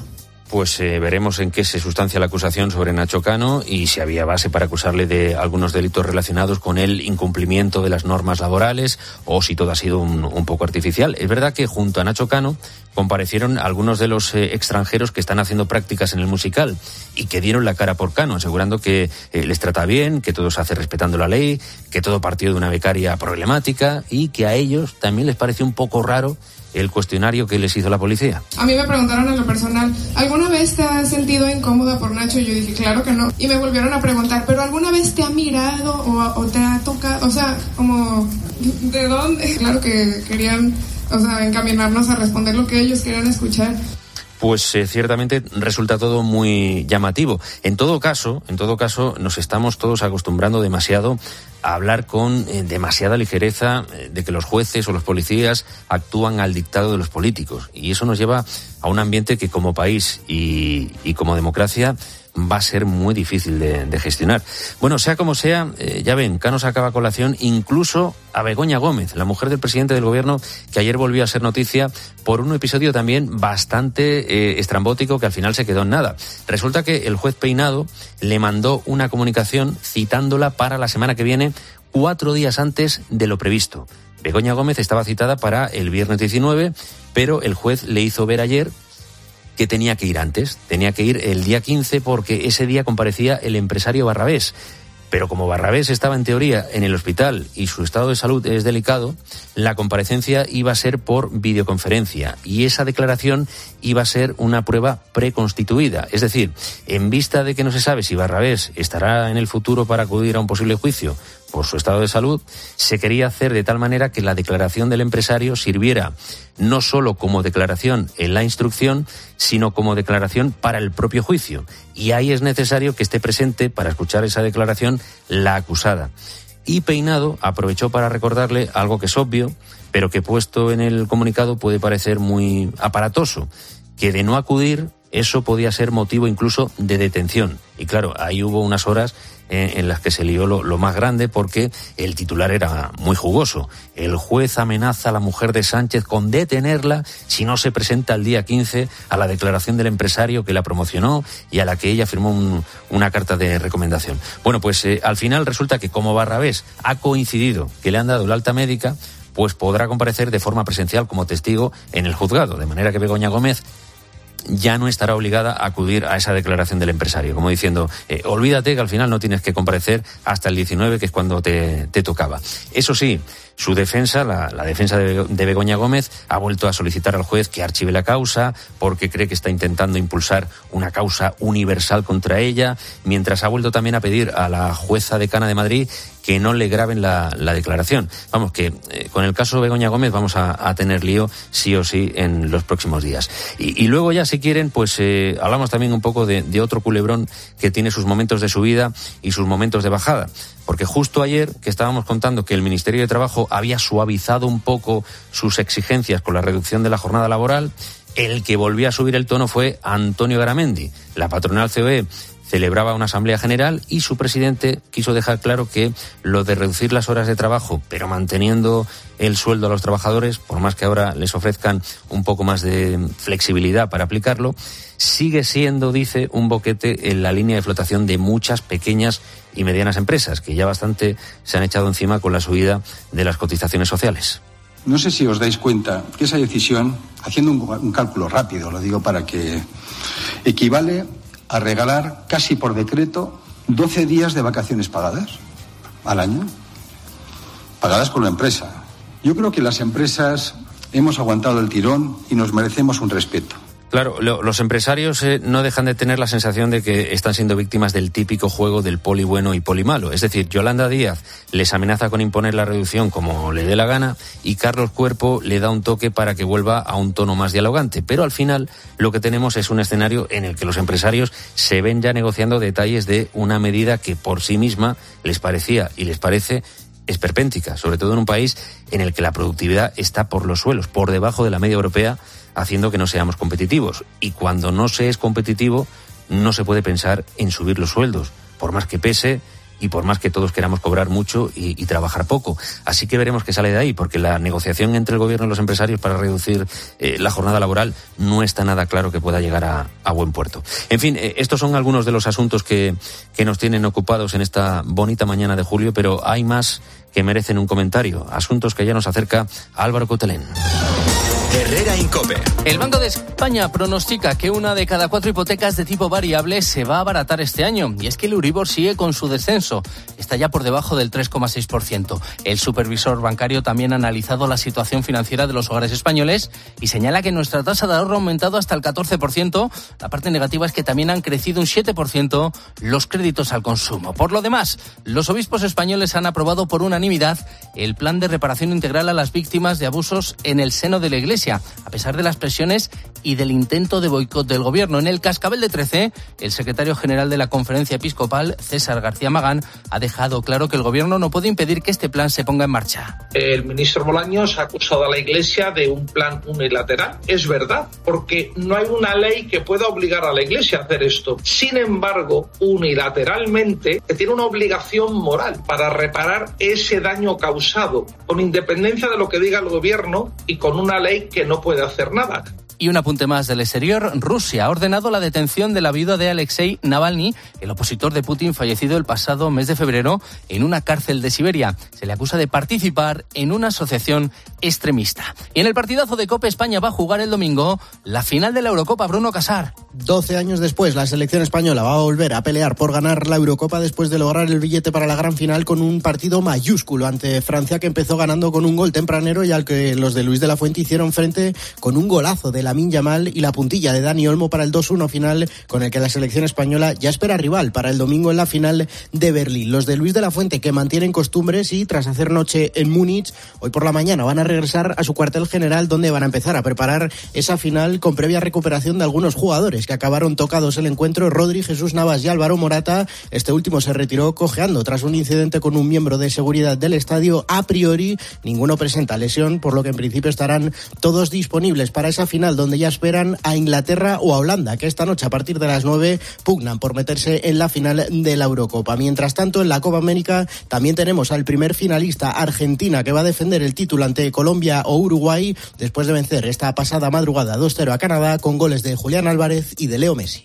pues veremos en qué se sustancia la acusación sobre Nacho Cano y si había base para acusarle de algunos delitos relacionados con el incumplimiento de las normas laborales o si todo ha sido un poco artificial. Es verdad que junto a Nacho Cano comparecieron algunos de los extranjeros que están haciendo prácticas en el musical y que dieron la cara por Cano, asegurando que les trata bien, que todo se hace respetando la ley, que todo partió de una becaria problemática y que a ellos también les pareció un poco raro el cuestionario que les hizo la policía. A mí me preguntaron en lo personal, ¿alguna vez te has sentido incómoda por Nacho? Y yo dije, claro que no. Y me volvieron a preguntar, ¿pero alguna vez te ha mirado o te ha tocado? O sea, como, ¿de dónde? Claro que querían, encaminarnos a responder lo que ellos querían escuchar. Pues ciertamente resulta todo muy llamativo. En todo caso, nos estamos todos acostumbrando demasiado a hablar con demasiada ligereza de que los jueces o los policías actúan al dictado de los políticos. Y eso nos lleva a un ambiente que como país y como democracia va a ser muy difícil de gestionar. Bueno, sea como sea, ya ven, Cano sacaba a colación incluso a Begoña Gómez, la mujer del presidente del gobierno, que ayer volvió a ser noticia por un episodio también bastante estrambótico que al final se quedó en nada. Resulta que el juez Peinado le mandó una comunicación citándola para la semana que viene, 4 días antes de lo previsto. Begoña Gómez estaba citada para el viernes 19, pero el juez le hizo ver ayer que tenía que ir antes, tenía que ir el día 15 porque ese día comparecía el empresario Barrabés. Pero como Barrabés estaba en teoría en el hospital y su estado de salud es delicado, la comparecencia iba a ser por videoconferencia y esa declaración iba a ser una prueba preconstituida. Es decir, en vista de que no se sabe si Barrabés estará en el futuro para acudir a un posible juicio por su estado de salud, se quería hacer de tal manera que la declaración del empresario sirviera no solo como declaración en la instrucción, sino como declaración para el propio juicio. Y ahí es necesario que esté presente para escuchar esa declaración la acusada. Y Peinado aprovechó para recordarle algo que es obvio, pero que puesto en el comunicado puede parecer muy aparatoso, que de no acudir eso podía ser motivo incluso de detención. Y claro, ahí hubo unas horas en las que se lió lo más grande porque el titular era muy jugoso. El juez amenaza a la mujer de Sánchez con detenerla si no se presenta el día 15 a la declaración del empresario que la promocionó y a la que ella firmó una carta de recomendación. Bueno, pues al final resulta que como Barrabés ha coincidido que le han dado el alta médica, pues podrá comparecer de forma presencial como testigo en el juzgado, de manera que Begoña Gómez ya no estará obligada a acudir a esa declaración del empresario, como diciendo, olvídate que al final no tienes que comparecer hasta el 19, que es cuando te tocaba. Eso sí, su defensa, la defensa de Begoña Gómez, ha vuelto a solicitar al juez que archive la causa porque cree que está intentando impulsar una causa universal contra ella, mientras ha vuelto también a pedir a la jueza decana de Madrid que no le graben la declaración. Vamos, que con el caso Begoña Gómez vamos a tener lío sí o sí en los próximos días. Y luego ya, si quieren, pues hablamos también un poco de otro culebrón que tiene sus momentos de subida y sus momentos de bajada. Porque justo ayer que estábamos contando que el Ministerio de Trabajo había suavizado un poco sus exigencias con la reducción de la jornada laboral, el que volvió a subir el tono fue Antonio Garamendi. La patronal COE celebraba una asamblea general y su presidente quiso dejar claro que lo de reducir las horas de trabajo, pero manteniendo el sueldo a los trabajadores, por más que ahora les ofrezcan un poco más de flexibilidad para aplicarlo, sigue siendo, dice, un boquete en la línea de flotación de muchas pequeñas y medianas empresas, que ya bastante se han echado encima con la subida de las cotizaciones sociales. No sé si os dais cuenta que esa decisión, haciendo un cálculo rápido, lo digo para que equivale a regalar casi por decreto 12 días de vacaciones pagadas al año, pagadas por la empresa. Yo creo que las empresas hemos aguantado el tirón y nos merecemos un respeto. Claro, los empresarios no dejan de tener la sensación de que están siendo víctimas del típico juego del poli bueno y poli malo. Es decir, Yolanda Díaz les amenaza con imponer la reducción como le dé la gana y Carlos Cuerpo le da un toque para que vuelva a un tono más dialogante. Pero al final lo que tenemos es un escenario en el que los empresarios se ven ya negociando detalles de una medida que por sí misma les parecía y les parece esperpéntica, sobre todo en un país en el que la productividad está por los suelos, por debajo de la media europea, haciendo que no seamos competitivos. Y cuando no se es competitivo, no se puede pensar en subir los sueldos, por más que pese y por más que todos queramos cobrar mucho y trabajar poco. Así que veremos qué sale de ahí, porque la negociación entre el gobierno y los empresarios para reducir la jornada laboral no está nada claro que pueda llegar a buen puerto. En fin, estos son algunos de los asuntos que nos tienen ocupados en esta bonita mañana de julio, pero hay más que merecen un comentario. Asuntos que ya nos acerca Álvaro Cotelén. Herrera Incope. El Banco de España pronostica que 1 de cada 4 hipotecas de tipo variable se va a abaratar este año. Y es que el Euribor sigue con su descenso. Está ya por debajo del 3,6%. El supervisor bancario también ha analizado la situación financiera de los hogares españoles y señala que nuestra tasa de ahorro ha aumentado hasta el 14%. La parte negativa es que también han crecido un 7% los créditos al consumo. Por lo demás, los obispos españoles han aprobado por unanimidad el plan de reparación integral a las víctimas de abusos en el seno de la Iglesia, a pesar de las presiones y del intento de boicot del gobierno. En el Cascabel de 13, el secretario general de la Conferencia Episcopal, César García Magán, ha dejado claro que el gobierno no puede impedir que este plan se ponga en marcha. El ministro Bolaños ha acusado a la Iglesia de un plan unilateral. Es verdad, porque no hay una ley que pueda obligar a la Iglesia a hacer esto. Sin embargo, unilateralmente tiene una obligación moral para reparar ese daño causado, con independencia de lo que diga el gobierno y con una ley que no puede hacer nada. Y un apunte más del exterior. Rusia ha ordenado la detención de la viuda de Alexei Navalny, el opositor de Putin fallecido el pasado mes de febrero en una cárcel de Siberia. Se le acusa de participar en una asociación extremista. Y en el partidazo de COPE, España va a jugar el domingo la final de la Eurocopa. Bruno Casar. 12 años después, la selección española va a volver a pelear por ganar la Eurocopa después de lograr el billete para la gran final con un partido mayúsculo ante Francia, que empezó ganando con un gol tempranero y al que los de Luis de la Fuente hicieron frente con un golazo de Lamine Yamal y la puntilla de Dani Olmo para el 2-1 final, con el que la selección española ya espera rival para el domingo en la final de Berlín. Los de Luis de la Fuente, que mantienen costumbres y tras hacer noche en Múnich, hoy por la mañana van a regresar a su cuartel general, donde van a empezar a preparar esa final con previa recuperación de algunos jugadores que acabaron tocados el encuentro. Rodri, Jesús Navas y Álvaro Morata. Este último se retiró cojeando tras un incidente con un miembro de seguridad del estadio. A priori, ninguno presenta lesión, por lo que en principio estarán todos disponibles para esa final, donde ya esperan a Inglaterra o a Holanda, que esta noche a partir de las 9 pugnan por meterse en la final de la Eurocopa. Mientras tanto, en la Copa América también tenemos al primer finalista, Argentina, que va a defender el título ante Colombia o Uruguay, después de vencer esta pasada madrugada 2-0 a Canadá con goles de Julián Álvarez y de Leo Messi.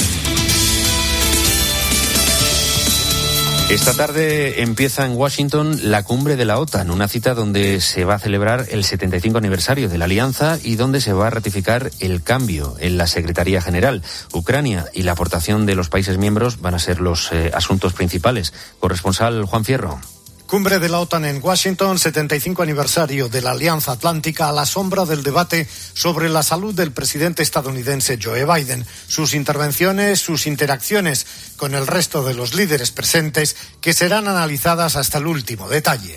Esta tarde empieza en Washington la cumbre de la OTAN, una cita donde se va a celebrar el 75 aniversario de la alianza y donde se va a ratificar el cambio en la Secretaría General. Ucrania y la aportación de los países miembros van a ser los asuntos principales. Corresponsal Juan Fierro. Cumbre de la OTAN en Washington, 75 aniversario de la Alianza Atlántica, a la sombra del debate sobre la salud del presidente estadounidense Joe Biden. Sus intervenciones, sus interacciones con el resto de los líderes presentes, que serán analizadas hasta el último detalle.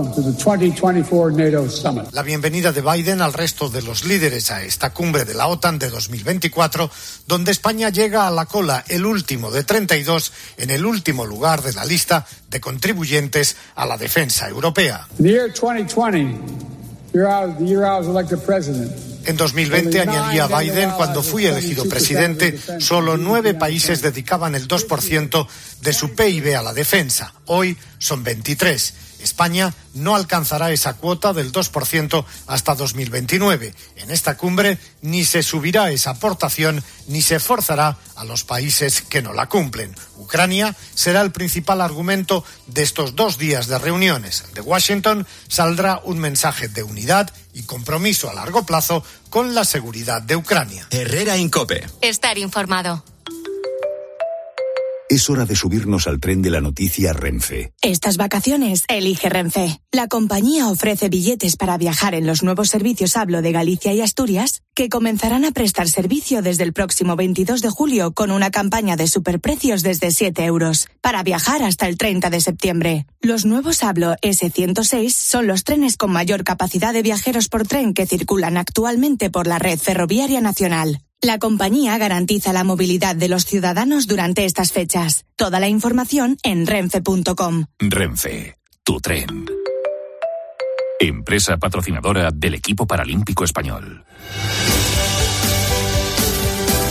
La bienvenida de Biden al resto de los líderes a esta cumbre de la OTAN de 2024, donde España llega a la cola, el último de 32, en el último lugar de la lista de contribuyentes a la defensa europea. En 2020, añadía Biden, cuando fui elegido presidente, solo 9 países dedicaban el 2% de su PIB a la defensa. Hoy son 23. España no alcanzará esa cuota del 2% hasta 2029. En esta cumbre ni se subirá esa aportación ni se forzará a los países que no la cumplen. Ucrania será el principal argumento de estos 2 días de reuniones. De Washington saldrá un mensaje de unidad y compromiso a largo plazo con la seguridad de Ucrania. Herrera Incope. Estar informado. Es hora de subirnos al tren de la noticia Renfe. Estas vacaciones, elige Renfe. La compañía ofrece billetes para viajar en los nuevos servicios Hablo de Galicia y Asturias, que comenzarán a prestar servicio desde el próximo 22 de julio con una campaña de superprecios desde 7 euros, para viajar hasta el 30 de septiembre. Los nuevos Hablo S106 son los trenes con mayor capacidad de viajeros por tren que circulan actualmente por la red ferroviaria nacional. La compañía garantiza la movilidad de los ciudadanos durante estas fechas. Toda la información en renfe.com. Renfe, tu tren. Empresa patrocinadora del equipo paralímpico español.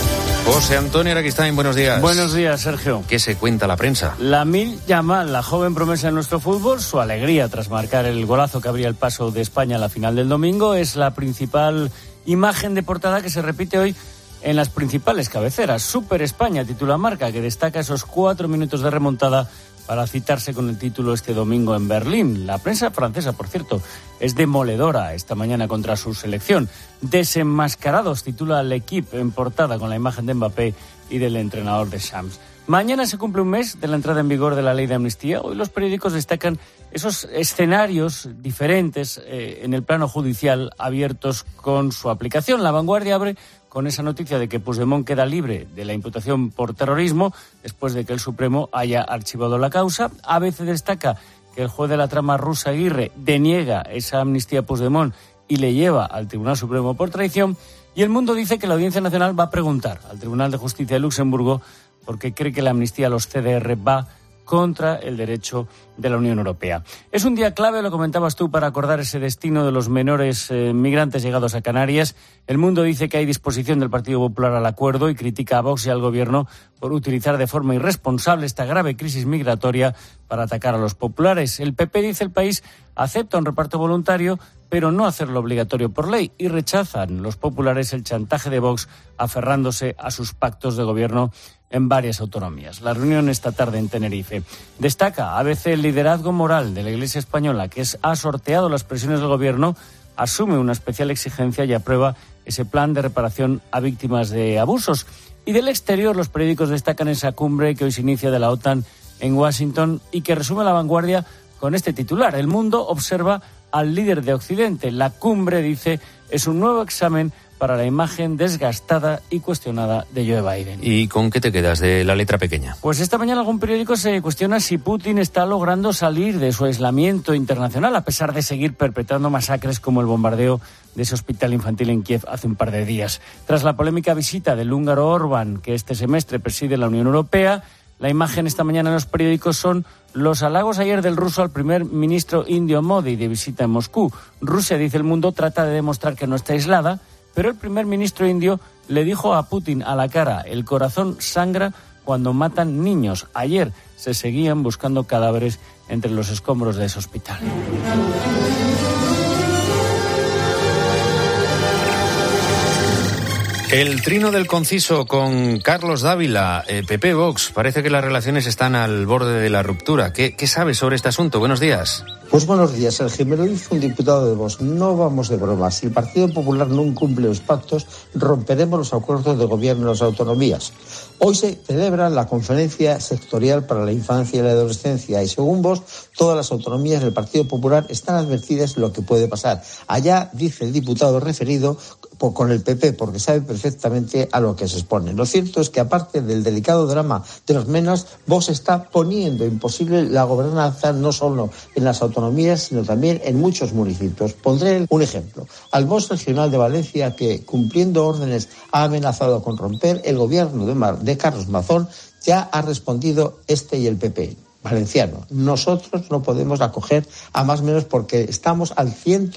José Antonio Araquistáin, buenos días. Buenos días, Sergio. ¿Qué se cuenta la prensa? Lamine Yamal, la joven promesa de nuestro fútbol, su alegría tras marcar el golazo que abría el paso de España a la final del domingo es la principal imagen de portada que se repite hoy en las principales cabeceras. Super España titula Marca, que destaca esos 4 minutos de remontada para citarse con el título este domingo en Berlín. La prensa francesa, por cierto, es demoledora esta mañana contra su selección. Desenmascarados titula L'Equipe en portada con la imagen de Mbappé y del entrenador de Shams. Mañana se cumple un mes de la entrada en vigor de la ley de amnistía. Hoy los periódicos destacan esos escenarios diferentes en el plano judicial abiertos con su aplicación. La Vanguardia abre con esa noticia de que Puigdemont queda libre de la imputación por terrorismo después de que el Supremo haya archivado la causa. ABC destaca que el juez de la trama rusa Aguirre deniega esa amnistía a Puigdemont y le lleva al Tribunal Supremo por traición. Y El Mundo dice que la Audiencia Nacional va a preguntar al Tribunal de Justicia de Luxemburgo porque cree que la amnistía a los CDR va contra el derecho de la Unión Europea. Es un día clave, lo comentabas tú, para acordar ese destino de los menores migrantes llegados a Canarias. El Mundo dice que hay disposición del Partido Popular al acuerdo y critica a Vox y al Gobierno por utilizar de forma irresponsable esta grave crisis migratoria para atacar a los populares. El PP, dice El País, acepta un reparto voluntario, pero no hacerlo obligatorio por ley, y rechazan los populares el chantaje de Vox aferrándose a sus pactos de gobierno en varias autonomías. La reunión esta tarde en Tenerife. Destaca ABC el liderazgo moral de la Iglesia española, que ha sorteado las presiones del gobierno, asume una especial exigencia y aprueba ese plan de reparación a víctimas de abusos. Y del exterior, los periódicos destacan esa cumbre que hoy se inicia de la OTAN en Washington y que resume La Vanguardia con este titular. El Mundo observa al líder de Occidente. La cumbre, dice, es un nuevo examen para la imagen desgastada y cuestionada de Joe Biden. ¿Y con qué te quedas de la letra pequeña? Pues esta mañana algún periódico se cuestiona si Putin está logrando salir de su aislamiento internacional a pesar de seguir perpetrando masacres como el bombardeo de ese hospital infantil en Kiev hace un par de días. Tras la polémica visita del húngaro Orbán, que este semestre preside la Unión Europea, la imagen esta mañana en los periódicos son los halagos ayer del ruso al primer ministro indio Modi de visita en Moscú. Rusia, dice El Mundo, trata de demostrar que no está aislada, pero el primer ministro indio le dijo a Putin a la cara: el corazón sangra cuando matan niños. Ayer se seguían buscando cadáveres entre los escombros de ese hospital. El trino del conciso con Carlos Dávila, PP Vox. Parece que las relaciones están al borde de la ruptura. ¿Qué sabes sobre este asunto? Buenos días. Pues buenos días, Sergio. Me lo dice un diputado de Vox. No vamos de broma. Si el Partido Popular no incumple los pactos, romperemos los acuerdos de gobierno en las autonomías. Hoy se celebra la Conferencia Sectorial para la Infancia y la Adolescencia y, según Vox, todas las autonomías del Partido Popular están advertidas de lo que puede pasar. Allá, dice el diputado referido, con el PP, porque sabe perfectamente a lo que se expone. Lo cierto es que, aparte del delicado drama de los menas, Vox está poniendo imposible la gobernanza no solo en las autonomías, sino también en muchos municipios. Pondré un ejemplo. Al Vox regional de Valencia, que, cumpliendo órdenes, ha amenazado con romper, el gobierno de Carlos Mazón ya ha respondido este y el PP. Valenciano. Nosotros no podemos acoger a más o menos porque estamos al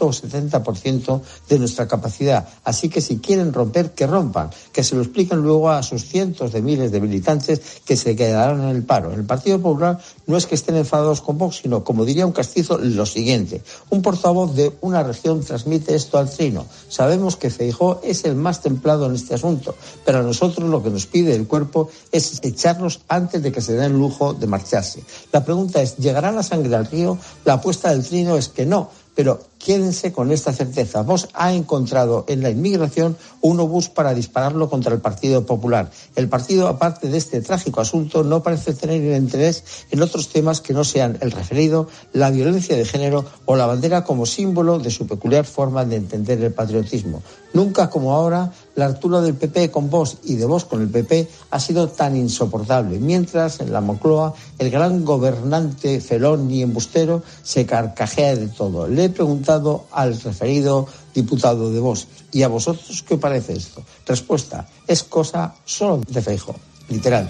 170% de nuestra capacidad. Así que si quieren romper, que rompan, que se lo expliquen luego a sus cientos de miles de militantes que se quedarán en el paro. En el Partido Popular no es que estén enfadados con Vox, sino, como diría un castizo, lo siguiente. Un portavoz de una región transmite esto al trino. Sabemos que Feijóo es el más templado en este asunto, pero a nosotros lo que nos pide el cuerpo es echarnos antes de que se den el lujo de marcharse. La pregunta es, ¿llegará la sangre al río? La apuesta del trino es que no, pero quédense con esta certeza. Vox ha encontrado en la inmigración un obús para dispararlo contra el Partido Popular. El partido, aparte de este trágico asunto, no parece tener interés en otros temas que no sean el referido, la violencia de género o la bandera como símbolo de su peculiar forma de entender el patriotismo. Nunca como ahora, la altura del PP con Vox y de Vox con el PP ha sido tan insoportable, mientras en la Moncloa el gran gobernante felón y embustero se carcajea de todo. Le he preguntado al referido diputado de Vox: ¿y a vosotros qué os parece esto? Respuesta: es cosa solo de Feijóo, literal.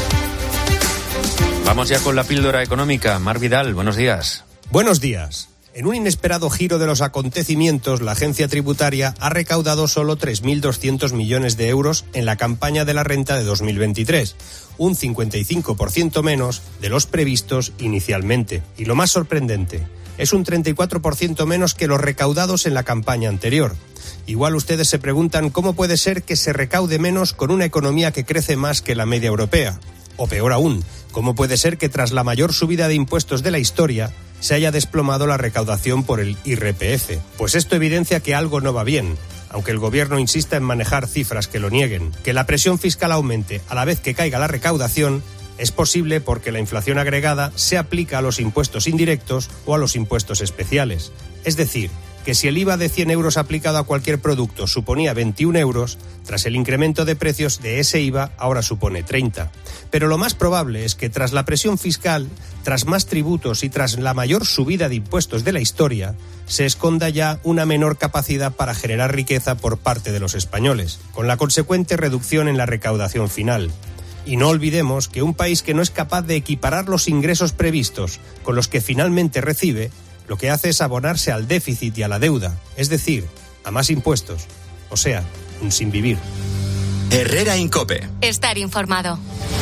Vamos ya con la píldora económica. Mar Vidal, buenos días. Buenos días. En un inesperado giro de los acontecimientos, la agencia tributaria ha recaudado solo 3.200 millones de euros en la campaña de la renta de 2023, un 55% menos de los previstos inicialmente. Y lo más sorprendente, es un 34% menos que los recaudados en la campaña anterior. Igual ustedes se preguntan cómo puede ser que se recaude menos con una economía que crece más que la media europea. O peor aún, ¿cómo puede ser que tras la mayor subida de impuestos de la historia se haya desplomado la recaudación por el IRPF? Pues esto evidencia que algo no va bien, aunque el gobierno insista en manejar cifras que lo nieguen. Que la presión fiscal aumente a la vez que caiga la recaudación es posible porque la inflación agregada se aplica a los impuestos indirectos o a los impuestos especiales. Es decir, que si el IVA de 100 euros aplicado a cualquier producto suponía 21 euros, tras el incremento de precios de ese IVA ahora supone 30. Pero lo más probable es que tras la presión fiscal, tras más tributos y tras la mayor subida de impuestos de la historia, se esconda ya una menor capacidad para generar riqueza por parte de los españoles, con la consecuente reducción en la recaudación final. Y no olvidemos que un país que no es capaz de equiparar los ingresos previstos con los que finalmente recibe, lo que hace es abonarse al déficit y a la deuda, es decir, a más impuestos, o sea, un sin vivir. Herrera Incope. Estar informado.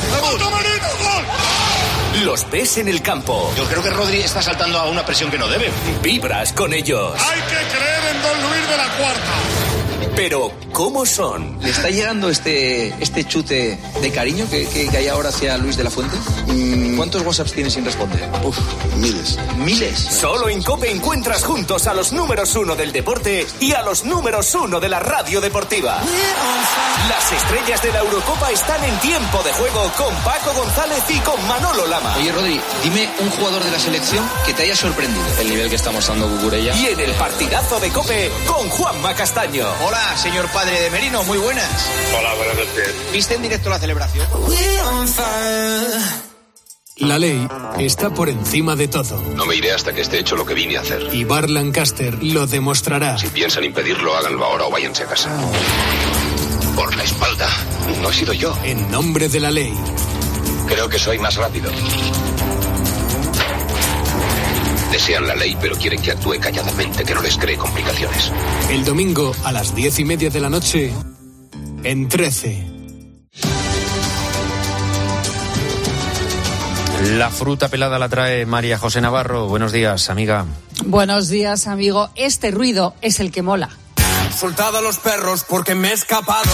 Los ves en el campo. Yo creo que Rodri está saltando a una presión que no debe. Vibras con ellos. Hay que creer en Don Luis de la Cuarta. Pero, ¿cómo son? ¿Le está llegando este chute de cariño que hay ahora hacia Luis de la Fuente? ¿Cuántos WhatsApps tienes sin responder? Miles. ¿Miles? Solo en COPE encuentras juntos a los números 1 del deporte y a los números 1 de la radio deportiva. Las estrellas de la Eurocopa están en tiempo de juego con Paco González y con Manolo Lama. Oye, Rodri, dime un jugador de la selección que te haya sorprendido. El nivel que está mostrando Cucurella. Y en el partidazo de COPE con Juanma Castaño. Hola, señor padre de Merino, muy buenas. Hola, buenas noches. ¿Viste en directo la celebración? La ley está por encima de todo. No me iré hasta que esté hecho lo que vine a hacer. Y Bar Lancaster lo demostrará. Si piensan impedirlo, háganlo ahora o váyanse a casa. Por la espalda. No he sido yo. En nombre de la ley. Creo que soy más rápido. Desean la ley, pero quieren que actúe calladamente, que no les cree complicaciones. El domingo a las 10:30 de la noche, en 13. La fruta pelada la trae María José Navarro. Buenos días, amiga. Buenos días, amigo. Este ruido es el que mola. Soltado a los perros porque me he escapado.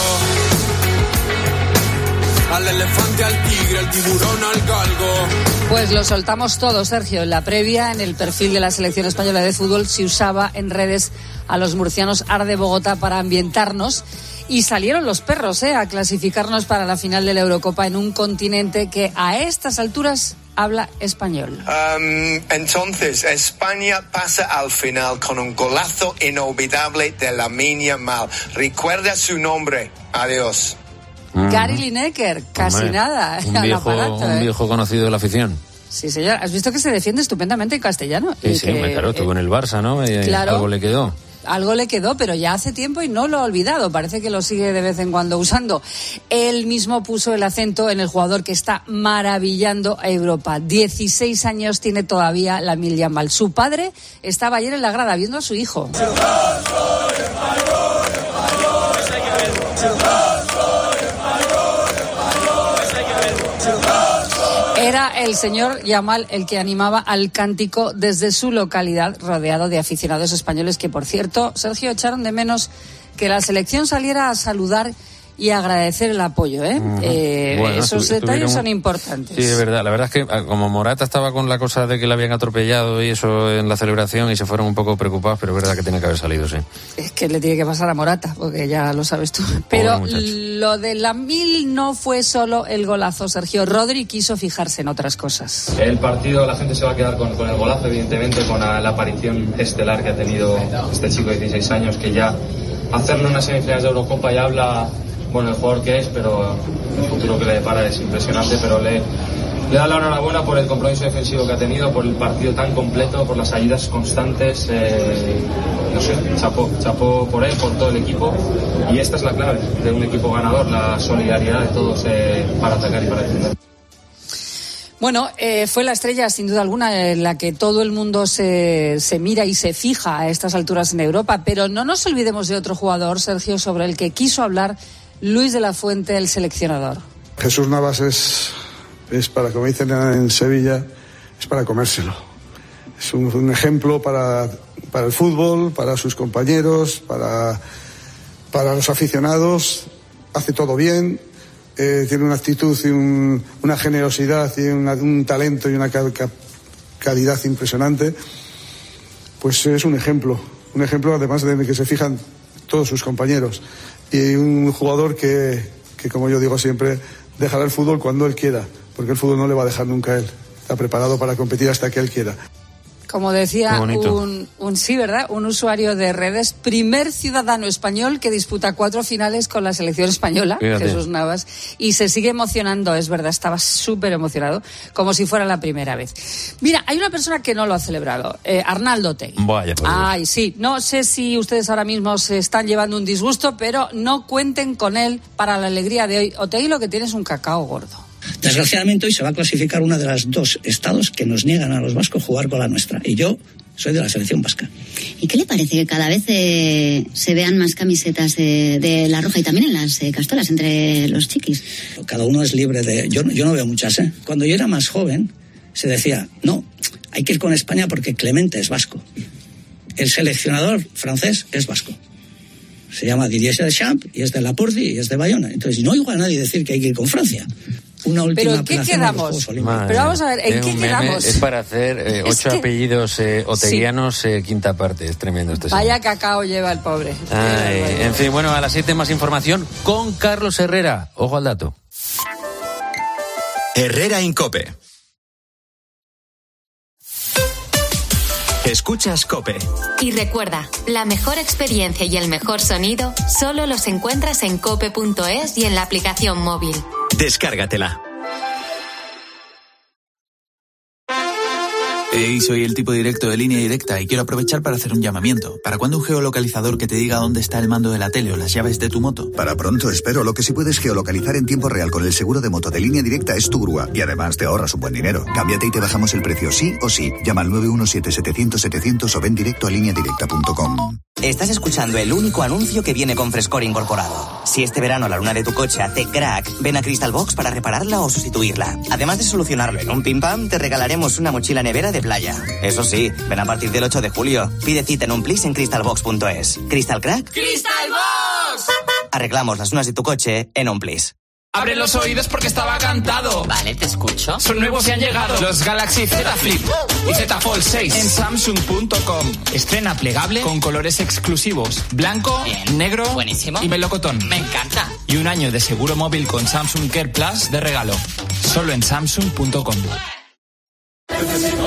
Al elefante, al tigre, al tiburón, al galgo. Pues lo soltamos todo, Sergio. En la previa, en el perfil de la selección española de fútbol, se usaba en redes a los murcianos Arde Bogotá para ambientarnos. Y salieron los perros, a clasificarnos para la final de la Eurocopa en un continente que a estas alturas habla español. Entonces, España pasa al final con un golazo inolvidable de Lamine Yamal. Recuerda su nombre. Adiós. Gary Lineker, casi Hombre, nada. Un viejo conocido de la afición. Sí, señor. ¿Has visto que se defiende estupendamente en castellano? Sí, claro, tuvo en el Barça, ¿no? Claro. Algo le quedó. Algo le quedó, pero ya hace tiempo y no lo ha olvidado. Parece que lo sigue de vez en cuando usando. Él mismo puso el acento en el jugador que está maravillando a Europa. 16 años tiene todavía Lamine Yamal. Su padre estaba ayer en la grada viendo a su hijo. Era el señor Yamal el que animaba al cántico desde su localidad, rodeado de aficionados españoles que, por cierto, Sergio, echaron de menos que la selección saliera a saludar y agradecer el apoyo, Bueno, esos detalles son importantes. Sí, es verdad. La verdad es que como Morata estaba con la cosa de que le habían atropellado y eso en la celebración y se fueron un poco preocupados, pero es verdad que tiene que haber salido, sí. Es que le tiene que pasar a Morata, porque ya lo sabes tú. Pero lo de Lamine no fue solo el golazo, Sergio. Rodri quiso fijarse en otras cosas. El partido, la gente se va a quedar con el golazo, evidentemente, con la aparición estelar que ha tenido este chico de 16 años, que ya hacerlo en unas semifinales de Eurocopa ya habla... Bueno, el jugador que es, pero el futuro que le depara es impresionante, pero le da la enhorabuena por el compromiso defensivo que ha tenido, por el partido tan completo, por las ayudas constantes, no sé, chapó por él, por todo el equipo, y esta es la clave de un equipo ganador, la solidaridad de todos para atacar y para defender. Bueno, fue la estrella, sin duda alguna, en la que todo el mundo se mira y se fija a estas alturas en Europa. Pero no nos olvidemos de otro jugador, Sergio, sobre el que quiso hablar Luis de la Fuente, el seleccionador. Jesús Navas es para, como dicen en Sevilla, es para comérselo. Es un ejemplo para el fútbol, para sus compañeros, para los aficionados. Hace todo bien. Tiene una actitud y una generosidad y un talento y una calidad impresionante. Pues es un ejemplo además de que se fijan todos sus compañeros, y un jugador que como yo digo siempre, dejará el fútbol cuando él quiera, porque el fútbol no le va a dejar nunca a él. Está preparado para competir hasta que él quiera. Como decía un usuario de redes, primer ciudadano español que disputa 4 finales con la selección española, fíjate. Jesús Navas, y se sigue emocionando, es verdad, estaba súper emocionado, como si fuera la primera vez. Mira, hay una persona que no lo ha celebrado, Arnaldo Otegi. Vaya, ay, sí, no sé si ustedes ahora mismo se están llevando un disgusto, pero no cuenten con él para la alegría de hoy. Otegi lo que tiene es un cacao gordo. Desgraciadamente hoy se va a clasificar una de las 2 estados que nos niegan a los vascos jugar con la nuestra. Y yo soy de la selección vasca. ¿Y qué le parece que cada vez se vean más camisetas de la roja y también en las castolas entre los chiquis? Cada uno es libre de... Yo no veo muchas, ¿eh? Cuando yo era más joven se decía, no, hay que ir con España porque Clemente es vasco. El seleccionador francés es vasco. Se llama Didier Deschamps y es de Laporte y es de Bayona. Entonces no oigo a nadie decir que hay que ir con Francia. Una última. ¿Pero en qué quedamos? Pero vamos a ver, ¿en qué quedamos? Es para hacer 8 apellidos oteguianos, sí. Quinta parte. Es tremendo este señor. Vaya cacao lleva el pobre. En fin, bueno, a las 7 más información con Carlos Herrera. Ojo al dato. Herrera en COPE. Escuchas COPE. Y recuerda, la mejor experiencia y el mejor sonido solo los encuentras en cope.es y en la aplicación móvil. Descárgatela. Hey, soy el tipo directo de Línea Directa y quiero aprovechar para hacer un llamamiento. ¿Para cuándo un geolocalizador que te diga dónde está el mando de la tele o las llaves de tu moto? Para pronto, espero. Lo que sí puedes geolocalizar en tiempo real con el seguro de moto de Línea Directa es tu grúa. Y además te ahorras un buen dinero. Cámbiate y te bajamos el precio sí o sí. Llama al 917-700-700 o ven directo a lineadirecta.com. Estás escuchando el único anuncio que viene con frescor incorporado. Si este verano la luna de tu coche hace crack, ven a Crystal Box para repararla o sustituirla. Además de solucionarlo en un pim pam, te regalaremos una mochila nevera de playa. Eso sí, ven a partir del 8 de julio. Pide cita en un plis en crystalbox.es. ¿Crystal Crack? ¡Crystal Box! Arreglamos las lunas de tu coche en un plis. Abre los oídos porque estaba cantado. Vale, te escucho. Son nuevos y han llegado los Galaxy Z Flip y Z Fold 6 en Samsung.com. Estrena plegable con colores exclusivos: blanco, bien, negro, buenísimo, y melocotón. Me encanta. Y un año de seguro móvil con Samsung Care Plus de regalo. Solo en Samsung.com. Hay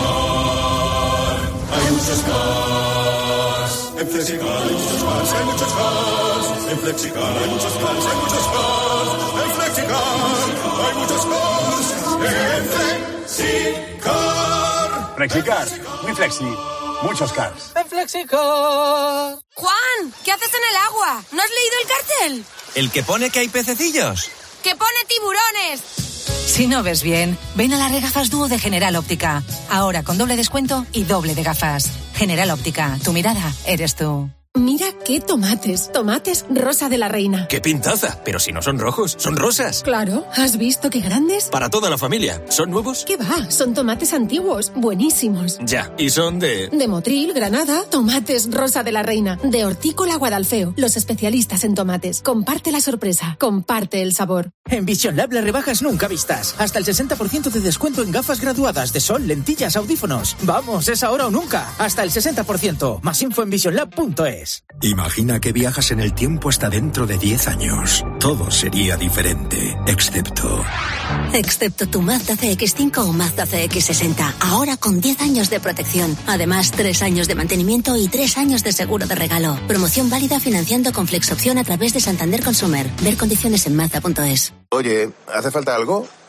muchos cars. En Flexicar hay muchos cars, hay muchos cars. En Flexicar hay muchos cars, hay muchos cars. En Flexicar hay muchos cars. En Flexicar. Flexicar, muy flexi, muchos cars. En Flexicar. Juan, ¿qué haces en el agua? ¿No has leído el cartel? ¿El que pone que hay pececillos? ¡Que pone tiburones! Si no ves bien, ven a las regafas Dúo de General Óptica. Ahora con doble descuento y doble de gafas. General Óptica, tu mirada eres tú. Mira qué tomates. Tomates Rosa de la Reina. ¡Qué pintaza! Pero si no son rojos, son rosas. Claro, ¿has visto qué grandes? Para toda la familia. ¿Son nuevos? ¿Qué va? Son tomates antiguos, buenísimos. Ya, y son de Motril, Granada. Tomates Rosa de la Reina. De Hortícola Guadalfeo. Los especialistas en tomates. Comparte la sorpresa. Comparte el sabor. En Vision Lab las rebajas nunca vistas. Hasta el 60% de descuento en gafas graduadas de sol, lentillas, audífonos. Vamos, es ahora o nunca. Hasta el 60%. Más info en visionlab.es. Imagina que viajas en el tiempo hasta dentro de 10 años. Todo sería diferente, excepto tu Mazda CX-5 o Mazda CX-60. Ahora con 10 años de protección. Además, 3 años de mantenimiento y 3 años de seguro de regalo. Promoción válida financiando con Flexopción a través de Santander Consumer. Ver condiciones en Mazda.es. Oye, ¿hace falta algo?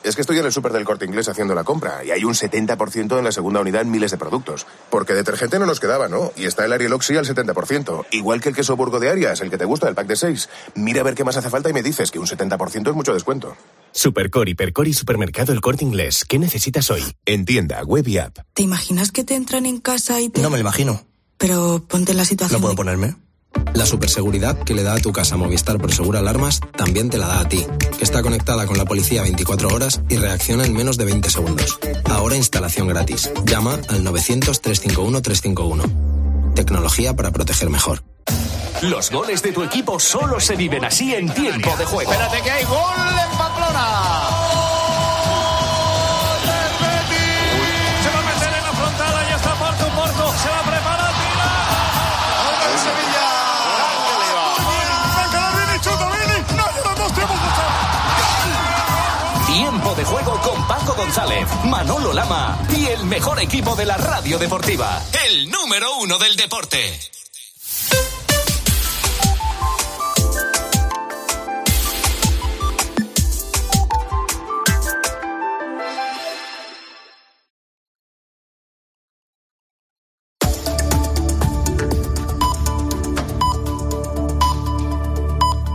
Es que estoy en el súper del Corte Inglés haciendo la compra y hay un 70% en la segunda unidad en miles de productos. Porque detergente no nos quedaba, ¿no? Y está el Ariel Oxy al 70%. Igual que el queso Burgo de Arias, el que te gusta, el pack de 6. Mira a ver qué más hace falta y me dices que un 70% es mucho descuento. Supercor, Hipercor y Supermercado El Corte Inglés. ¿Qué necesitas hoy? En tienda, web y app. ¿Te imaginas que te entran en casa y te...? No me lo imagino. Pero ponte en la situación... ¿No puedo ponerme? La superseguridad que le da a tu casa Movistar Prosegur Alarmas también te la da a ti, que está conectada con la policía 24 horas y reacciona en menos de 20 segundos. Ahora instalación gratis. Llama al 900-351-351. Tecnología para proteger mejor. Los goles de tu equipo solo se viven así en tiempo de juego. Espérate que hay gol en Pamplona. Se va a meter en la frontal, ya está Porto, se va a preparar, tira. Gol del Sevilla. Tiempo de juego con Paco González, Manolo Lama y el mejor equipo de la radio deportiva. El número 1 del deporte.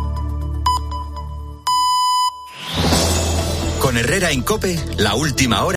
Con Herrera en COPE, la última hora.